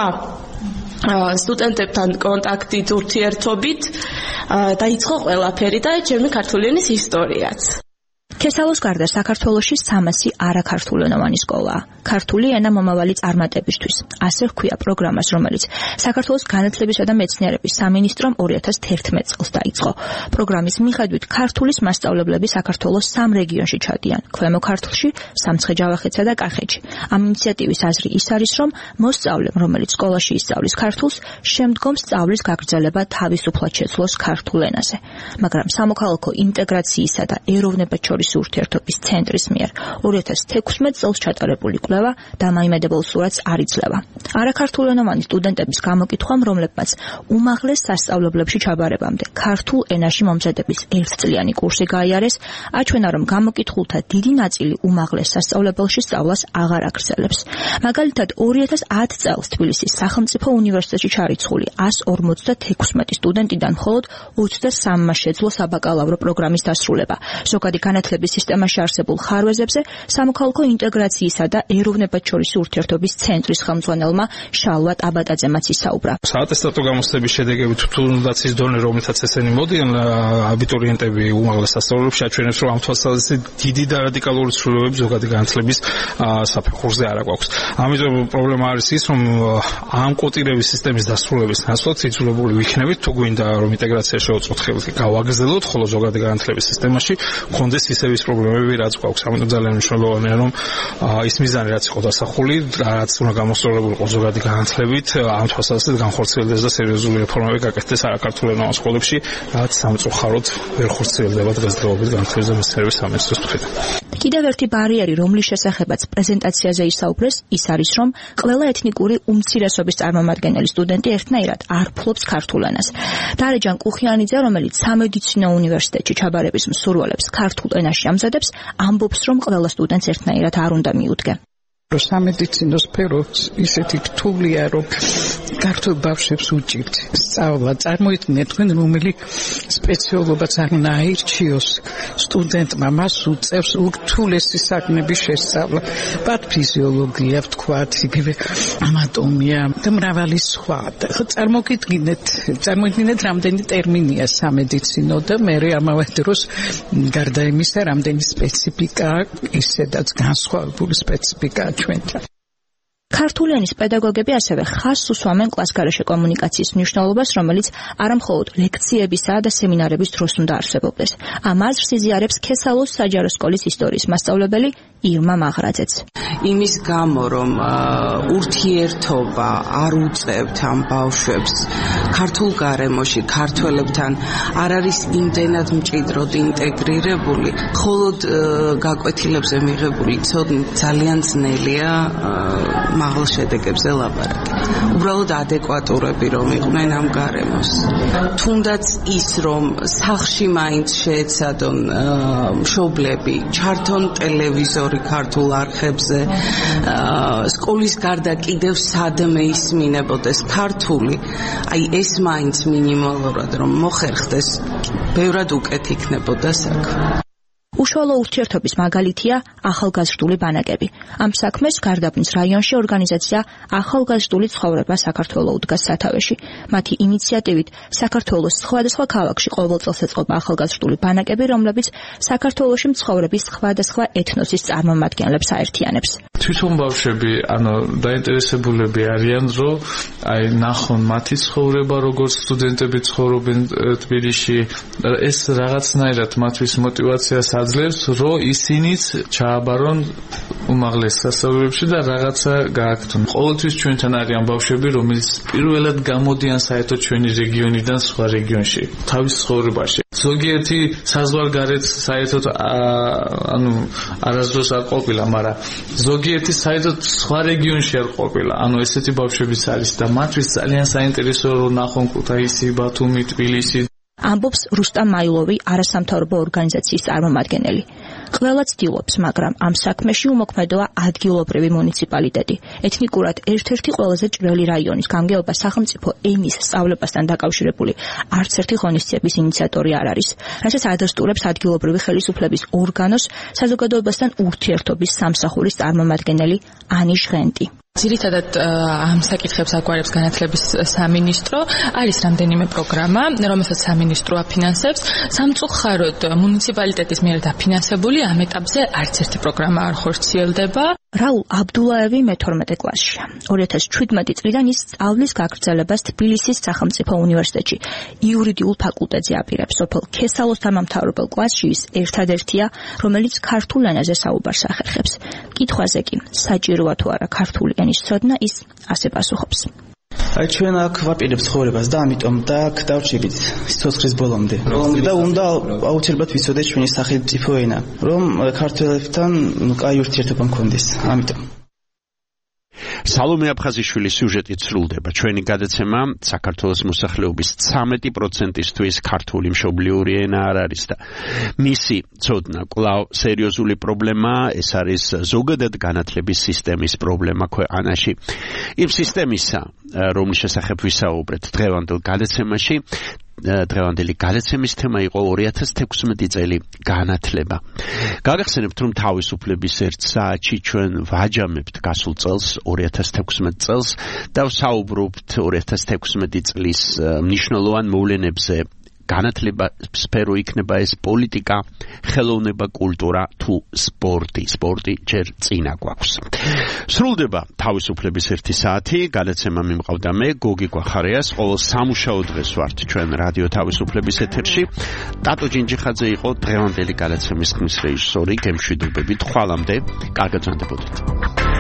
სტუდენტებთან კონტაქტით, ურთიერთობით დაიწყო ყველაფერი და ჩემი ქართული ენის ისტორიაც. ქესალოს გარდა საქართველოში სამასი არაქართულენოვანი სკოლაა. ქართული ენა მომავალი წარმატებისთვის. ასე ჰქვია პროგრამას, რომელიც საქართველოს განათლებისა და მეცნიერების სამინისტრომ ორი ათას თერთმეტ წელს დაიწყო. პროგრამის მიხედვით ქართულის მასწავლებლები საქართველოს სამ რეგიონში ჩადიან: ქვემო ქართლში, სამცხე-ჯავახეთსა და კახეთში. ამ ინიციატივის აზრი ის არის, რომ მოსწავლემ, რომელიც სკოლაში ისწავლის ქართულს, შემდგომ სწავლის გაგრძელება თავისუფლად შეძლოს ქართულ ენაზე. მაგრამ სამოქალაქო ინტეგრაციისა და ეროვნებად შორის ურთიერთობის ცენტრის მიერ ორი ათას თექვსმეტ წელს ჩატარებული კვლევა დამაიმედებელ სურათს არ იძლევა. არაქართულენოვანი სტუდენტების გამოკითხვამ, რომლებმაც უმაღლეს სასწავლებლებში ჩაბარებამდე ქართულ ენაში მომზადების ერთწლიანი კურსი გაიარეს, აჩვენა, რომ გამოკითხულთა დიდი ნაწილი უმაღლეს სასწავლებელში სწავლას აღარ აგრძელებს. მაგალითად, ორი ათას ათი წელს თბილისის სახელმწიფო უნივერსიტეტში ჩარიცხული ასი ორმოცდათექვსმეტი სტუდენტიდან მხოლოდ ოცდასამმა შეძლო საბაკალავრო პროგრამის დასრულება. ზოგადი განათლების სისტემაში არსებულ ხარვეზებზე სამოქალაქო ინტეგრაციისა და ეროვნებად შორის ურთიერთობის ცენტრის ხელმძღვანელმა შალვა ტაბატაძემაც ისაუბრა. საატესტატო გამოცდების შედეგებით თუნდაც ის დონე, რომელთაც ესენი მოდიან, აბიტურიენტები უმაღლეს სასწავლებლებში აჩვენებს, რომ ამ თვალსაზრისით დიდი და რადიკალური ცვლილებები ზოგადი განათლების საფეხურზე არ აქვს. ამიტომ პრობლემა არის ის, რომ ამ კოტირების სისტემის დასრულების ნაცვლად იძულებული ვიქნებით, თუ გვინდა რომ ინტეგრაცია შევუწყოთ, გავაგრძელოთ, ხოლო ზოგადი განათლების სისტემაში კონდეს ისე განათლების პრობლემები რაც გვაქვს, ამიტომ ძალიან მნიშვნელოვანია რომ ის მიზანი რაც იყო დასახული, რაც უნდა გამოსწორებული იყოს ზოგადი განათლებით, ამ თვალსაზრისით განხორციელდეს და სერიოზული რეფორმები გაკეთდეს საქართველოს ენავა სკოლებში, რაც სამწუხაროდ ვერ ხორციელდება დღესდღეობით განათლების და მეცნიერების სამინისტროს მხრიდან. კიდევ ერთი ბარიერი, რომლის შესახებაც პრეზენტაციაზე ისაუბრეს, ის არის, რომ ყველა ეთნიკური უმცირესობის წარმომადგენელი სტუდენტი ერთნაირად არ ფლობს ქართულ ენას. დარეჯან კუხიანიძე, რომელიც სამედიცინო უნივერსიტეტში ჩაბარების მსურველებს ქართულ ენაში ამზადებს, ამბობს, რომ ყველა სტუდენტს ერთნაირად არ უნდა მიუდგე. სამედიცინო სფერო ისეთი რთულია, რომ ქართულ ბავშვებს უჭირთ სწავლა. წარმოიდგინეთ თქვენ, რომელი სპეციალობაც არ უნდა აირჩიოს სტუდენტმა, მას უწევს ურთულესი საქმების შესწავლა. პათოფიზიოლოგია, ვთქვათ, იგივე ანატომია და მრავალი სხვა. წარმოგიდგინეთ, წარმოგიდგინეთ, რამდენი ტერმინია სამედიცინო და მე ამავე დროს გარდა იმისა, რამდენი სპეციფიკა, ისედაც განსხვავებული სპეციფიკა ჩვენთან. ქართული ენის პედაგოგები ასევე ხაზს უსვამენ კლასგარეშე კომუნიკაციის მნიშვნელობას, რომელიც არამხოლოდ ლექციებისა და სემინარების დროს უნდა არსებობდეს. ამ აზრს იზიარებს ქესალოს საჯარო სკოლის ისტორიის მასწავლებელი ირმა მაღრაძეც. იმის გამო, რომ ურთიერთობა არ უწევთ ამ ბავშვებს ქართულ გარემოში, ქართველებთან არ არის იმდენად მჭიდროდ ინტეგრირებული, მხოლოდ გაკვეთილებზე მიღებული ცოდნით ძალიან ძნელია მაღალ შედეგებზე ლაპარაკი. უბრალოდ ადეკვატურები რომ იყვნენ ამ გარემოს. თუნდაც ის რომ სახლში მაინც შეეცადონ მშობლები, ჩართონ ტელევიზორი ქართულ არხებზე, სკოლის გარდა კიდევ სადმე ისმინებოდეს ქართული, აი ეს მაინც მინიმალურად რომ მოხერხდეს, ბევრად უკეთ იქნებოდა საქმე. უშუალო ურთიერთობის მაგალითია ახალგაზრდული ბანაკები. ამ საქმეს გარდაბნის რაიონში ორგანიზაცია ახალგაზრდული ცხოვრება საქართველოს უდგას სათავეში. მათი ინიციატივით საქართველოს სხვადასხვა ქალაქში ყოველწელს ეწყობა ახალგაზრდული ბანაკები, რომლებიც საქართველოში მცხოვრების სხვადასხვა ეთნოსის წარმომადგენლებს აერთიანებს. თვითონ ბავშვები, ანუ დაინტერესებულები არიან, რომ აი ნახონ მათი ცხოვრება, როგორც სტუდენტები ცხოვრობენ თბილისში, ეს რაღაცნაირად მათთვის მოტივაციას აძლევს, რომ ისინიც ჩააბარონ უმაღლეს სასწავლებლებში და რაღაცა გააკეთონ. ყოველთვის ჩვენთან არიან ბავშვები, რომელიც პირველად გამოდიან საერთოდ ჩვენი რეგიონიდან სხვა რეგიონში, თავის ცხოვრებაში. ზოგიერთი საზღვარგარეთ საერთოდ ანუ არასდროს არ ყოფილა, მაგრამ ზოგიერთი საერთოდ სხვა რეგიონში არ ყოფილა. ანუ ესეთი ბავშვებიც არის და მათთვის ძალიან საინტერესოა რომ ნახონ ქუთაისი, ბათუმი, თბილისი. ამბობს რუსტამ მაილოვი, არასამთავრობო ორგანიზაციის წარმომადგენელი. ყველა ცდილობს, მაგრამ ამ საქმეში უმოქმედოა ადგილობრივი მუნიციპალიტეტი. ეთნიკურად ერთ-ერთი ყველაზე ჭრელი რაიონის გამგეობა სახელმწიფო ენის სწავლებასთან დაკავშირებული არც ერთი ღონისძიების ინიციატორი არ არის, რასაც ადასტურებს ადგილობრივი ხელისუფლების ორგანოს საზოგადოებასთან ურთიერთობის სამსახურის წარმომადგენელი ანიშ ღენტი. ძირითადად ამ საკითხებს აგვარებს განათლების სამინისტრო, არის რამდენიმე პროგრამა, რომელსაც სამინისტრო აფინანსებს. სამწუხაროდ მუნიციპალიტეტის მიერ დაფინანსებული ამ ეტაპზე არც ერთი პროგრამა არ ხორციელდება. რაულ აბდულაევი მეთორმეტე კლასშია. ორი ათას ჩვიდმეტი წლიდან ის სწავლის გაგრძელებას თბილისის სახელმწიფო უნივერსიტეტში იურიდიულ ფაკულტეტზე აპირებს. სოფელ ქესალოს თანამმთავრებელ კლასში ის ერთადერთია, რომელიც ქართულ ენაზე საუბარს ახერხებს. კითხვაზე კი, საჭიროა თუ არა ქართული ენის ცოდნა, ის ასე პასუხობს. აი ჩვენ აქ ვაპირებთ ცხოვრებას და ამიტომ და აქ დავრჩებით სიცოცხლის ბოლომდე. და უნდა აუცილებლად ვიცოდეთ ჩვენი სახელმწიფო ენა, რომ ქართველებთან კაი ურთიერთობა მქონდეს. ამიტომ სალომე აფხაზიშვილის სიუჟეტით სრულდება ჩვენი გადაცემა. საქართველოს მოსახლეობის ცამეტი პროცენტისთვის ქართული მშობლიური ენა არ არის და მისი ცოდნა კვლავ სერიოზული პრობლემაა. ეს არის ზოგადად განათლების სისტემის პრობლემა ქვეყანაში. იმ სისტემისა, რომლის შესახებ ვისაუბრეთ დღევანდელ გადაცემაში, დღევანდელი გადაცემის თემა იყო ორი ათას თექვსმეტი წელი განათლება. გაგახსენებთ, რომ თავისუფლების ერთ საათში ჩვენ ვაჯამებთ გასულ წელს, ორი ათას თექვსმეტ წელს და ვსაუბრობთ ორი ათას თექვსმეტი წლის მნიშვნელოვან მოვლენებზე განათლება სფერო იქნება ეს პოლიტიკა, ხელოვნება, კულტურა თუ სპორტი. სპორტი ჯერ წინა გვაქვს. სრულდება თავისუფლების ერთი საათი, გადაცემა მიმყავდა მე, გოგი გვახარიას, ყოველ სამუშაო დღეს ვართ ჩვენ რადიო თავისუფლების ეთერში. ტატო ჯინჯიხაძე იყო დღევანდელი გადაცემის ხმის რეჟისორი, გემშვიდობებით, ხვალამდე, კარგად ზანდებოდეთ.